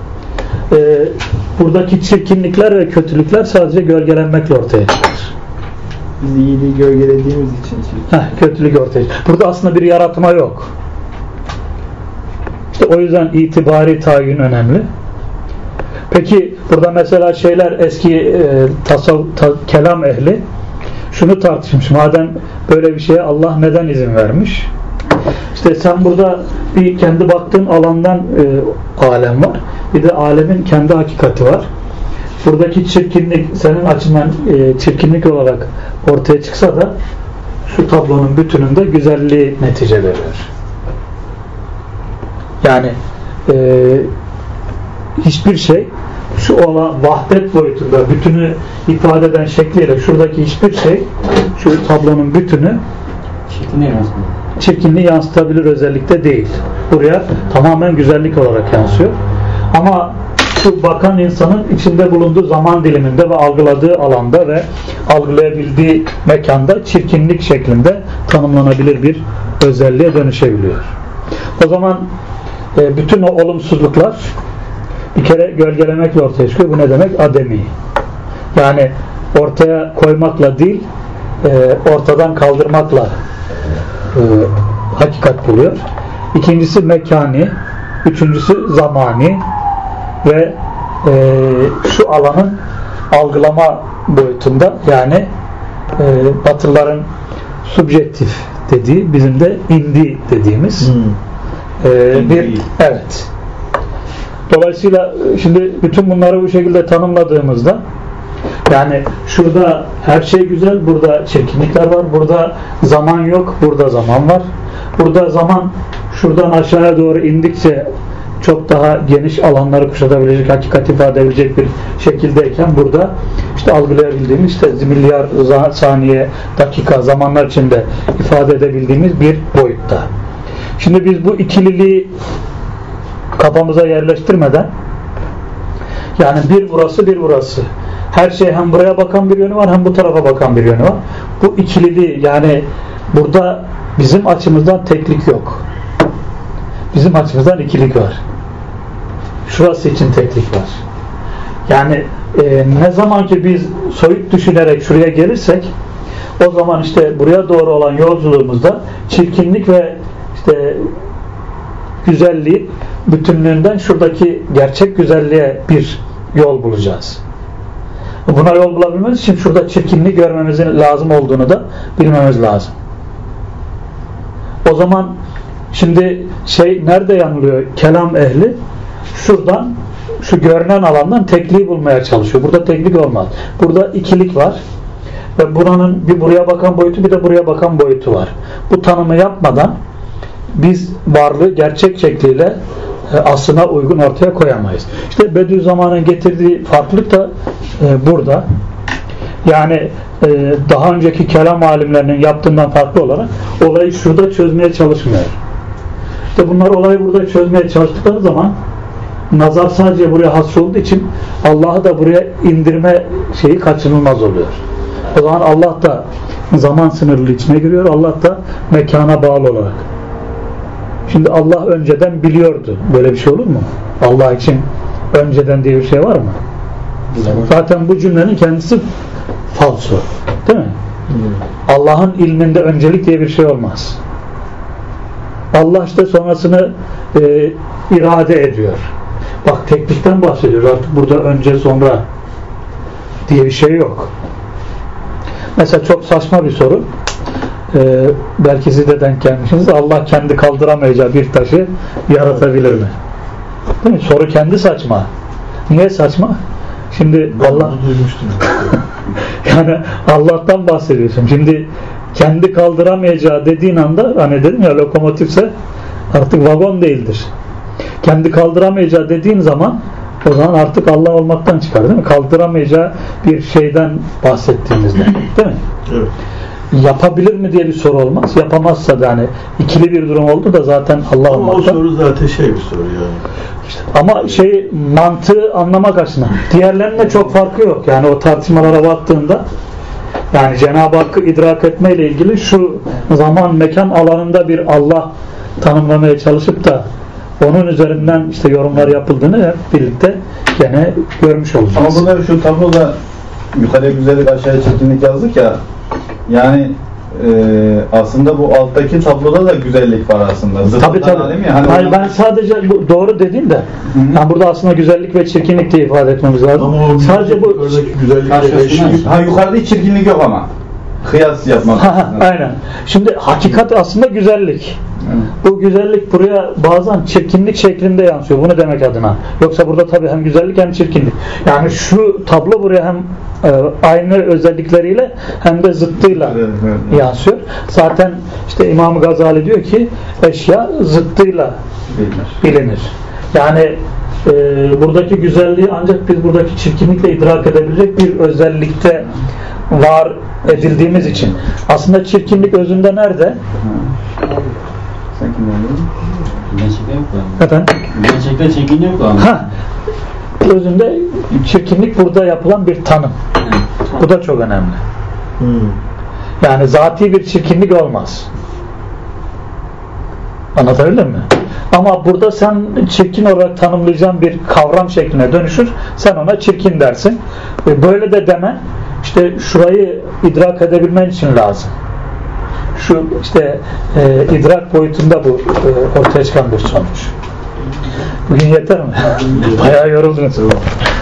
Buradaki çirkinlikler ve kötülükler sadece gölgelenmekle ortaya çıkar. Biz iyiliği gölgelediğimiz için çirkin. Kötülük ortaya çıkar. Burada aslında bir yaratma yok. İşte o yüzden itibari tayin önemli. Peki burada mesela şeyler eski kelam ehli şunu tartışmış. Madem böyle bir şeye Allah neden izin vermiş? İşte sen burada bir kendi baktığın alandan alem var. Bir de alemin kendi hakikati var. Buradaki çirkinlik senin açından çirkinlik olarak ortaya çıksa da şu tablonun bütününde güzelliği netice veriyor. Yani hiçbir şey şu olan vahdet boyutunda bütünü ifade eden şekliyle şuradaki hiçbir şey şu tablonun bütünü çirkinliği yansıtabilir özellikte değil. Buraya tamamen güzellik olarak yansıyor. Ama şu bakan insanın içinde bulunduğu zaman diliminde ve algıladığı alanda ve algılayabildiği mekanda çirkinlik şeklinde tanımlanabilir bir özelliğe dönüşebiliyor. O zaman bütün o olumsuzluklar bir kere gölgelemekle ortaya çıkıyor. Bu ne demek? Ademi. Yani ortaya koymakla değil, ortadan kaldırmakla hakikat buluyor. İkincisi mekani, üçüncüsü zamani ve şu alanın algılama boyutunda, yani Batılıların subjektif dediği, bizim de indi dediğimiz bir evet. Dolayısıyla şimdi bütün bunları bu şekilde tanımladığımızda Yani şurada her şey güzel, burada çirkinlikler var, burada zaman yok, burada zaman var. Burada zaman şuradan aşağıya doğru indikçe çok daha geniş alanları kuşatabilecek, hakikat ifade edebilecek bir şekildeyken burada işte algılayabildiğimiz işte milyar saniye, dakika, zamanlar içinde ifade edebildiğimiz bir boyutta. Şimdi biz bu ikililiği kafamıza yerleştirmeden, yani bir burası bir burası, her şey hem buraya bakan bir yönü var hem bu tarafa bakan bir yönü var. Bu ikililiği, yani burada bizim açımızdan teklik yok. Bizim açımızdan ikilik var. Şurası için teklik var. Yani ne zaman ki biz soyut düşünerek şuraya gelirsek, o zaman işte buraya doğru olan yolculuğumuzda çirkinlik ve işte güzelliği bütünlüğünden şuradaki gerçek güzelliğe bir yol bulacağız. Buna yol bulabilmemiz için şurada çirkinliği görmemizin lazım olduğunu da bilmemiz lazım. O zaman şimdi nerede yanılıyor kelam ehli? Şuradan, şu görünen alandan tekliği bulmaya çalışıyor. Burada teklik olmaz. Burada ikilik var. Ve buranın bir buraya bakan boyutu, bir de buraya bakan boyutu var. Bu tanımı yapmadan biz varlığı gerçek şekliyle aslına uygun ortaya koyamayız. İşte Bediüzzaman'ın getirdiği farklılık da burada. Yani daha önceki kelam alimlerinin yaptığından farklı olarak olayı şurada çözmeye çalışmıyor. İşte bunlar olayı burada çözmeye çalıştıkları zaman nazar sadece buraya has olduğu için Allah'ı da buraya indirme şeyi kaçınılmaz oluyor. O zaman Allah da zaman sınırlı içine giriyor. Allah da mekana bağlı olarak. Şimdi Allah önceden biliyordu. Böyle bir şey olur mu? Allah için önceden diye bir şey var mı? Zaten bu cümlenin kendisi falso. Değil mi? Allah'ın ilminde öncelik diye bir şey olmaz. Allah işte sonrasını irade ediyor. Bak teklikten bahsediyor. Artık burada önce sonra diye bir şey yok. Mesela çok saçma bir soru. Belki siz de denk gelmişsiniz. Allah kendi kaldıramayacağı bir taşı yaratabilir mi? Değil mi? Soru kendi saçma. Niye saçma? Şimdi Allah yani Allah'tan bahsediyorsun. Şimdi kendi kaldıramayacağı dediğin anda, hani dedim ya, lokomotifse artık vagon değildir. Kendi kaldıramayacağı dediğin zaman o zaman artık Allah olmaktan çıkar, değil mi? Kaldıramayacağı bir şeyden bahsettiğimizde, değil mi? Evet. Yapabilir mi diye bir soru olmaz. Yapamazsa da hani ikili bir durum oldu da zaten Allah ama olmaktan. o soru zaten bir soru yani. İşte, ama mantığı anlamak açısından. Diğerlerinde çok farkı yok. Yani o tartışmalara baktığında, yani Cenab-ı Hakk'ı idrak etmeyle ilgili şu zaman mekan alanında bir Allah tanımlamaya çalışıp da onun üzerinden işte yorumlar yapıldığını hep birlikte gene görmüş olacağız. Ama bunları şu tabloda yukarıya güzellik, aşağıya çirkinlik yazdık ya, yani aslında bu alttaki tabloda da güzellik var aslında. Tabii. Hani hayır, ben sadece doğru dediğim de yani burada aslında güzellik ve çirkinlik diye ifade etmemiz lazım. Ama sadece bu güzellik yukarıda hiç çirkinlik yok ama kıyas yapmak. Aynen. Şimdi hakikat aslında güzellik. Bu güzellik buraya bazen çirkinlik şeklinde yansıyor. Bunu demek adına. Yoksa burada tabii hem güzellik hem çirkinlik. Yani şu tablo buraya hem aynı özellikleriyle hem de zıttıyla yansıyor. Zaten işte İmam Gazali diyor ki eşya zıttıyla bilinir. Yani buradaki güzelliği ancak biz buradaki çirkinlikle idrak edebilecek bir özellikte var edildiğimiz için. Aslında çirkinlik özünde nerede? Gerçekten yok mu? Efendim? Gerçekten çirkin yok mu? Özünde çirkinlik burada yapılan bir tanım. Bu da çok önemli. Yani zati bir çirkinlik olmaz. Anlatabildim mi? Ama burada sen çirkin olarak tanımlayacağın bir kavram şekline dönüşür. Sen ona çirkin dersin. Böyle de deme. İşte şurayı idrak edebilmen için lazım. Şu işte idrak boyutunda bu ortaya çıkan bir sonuç. Bugün yeter mi? Bayağı yoruldunuz.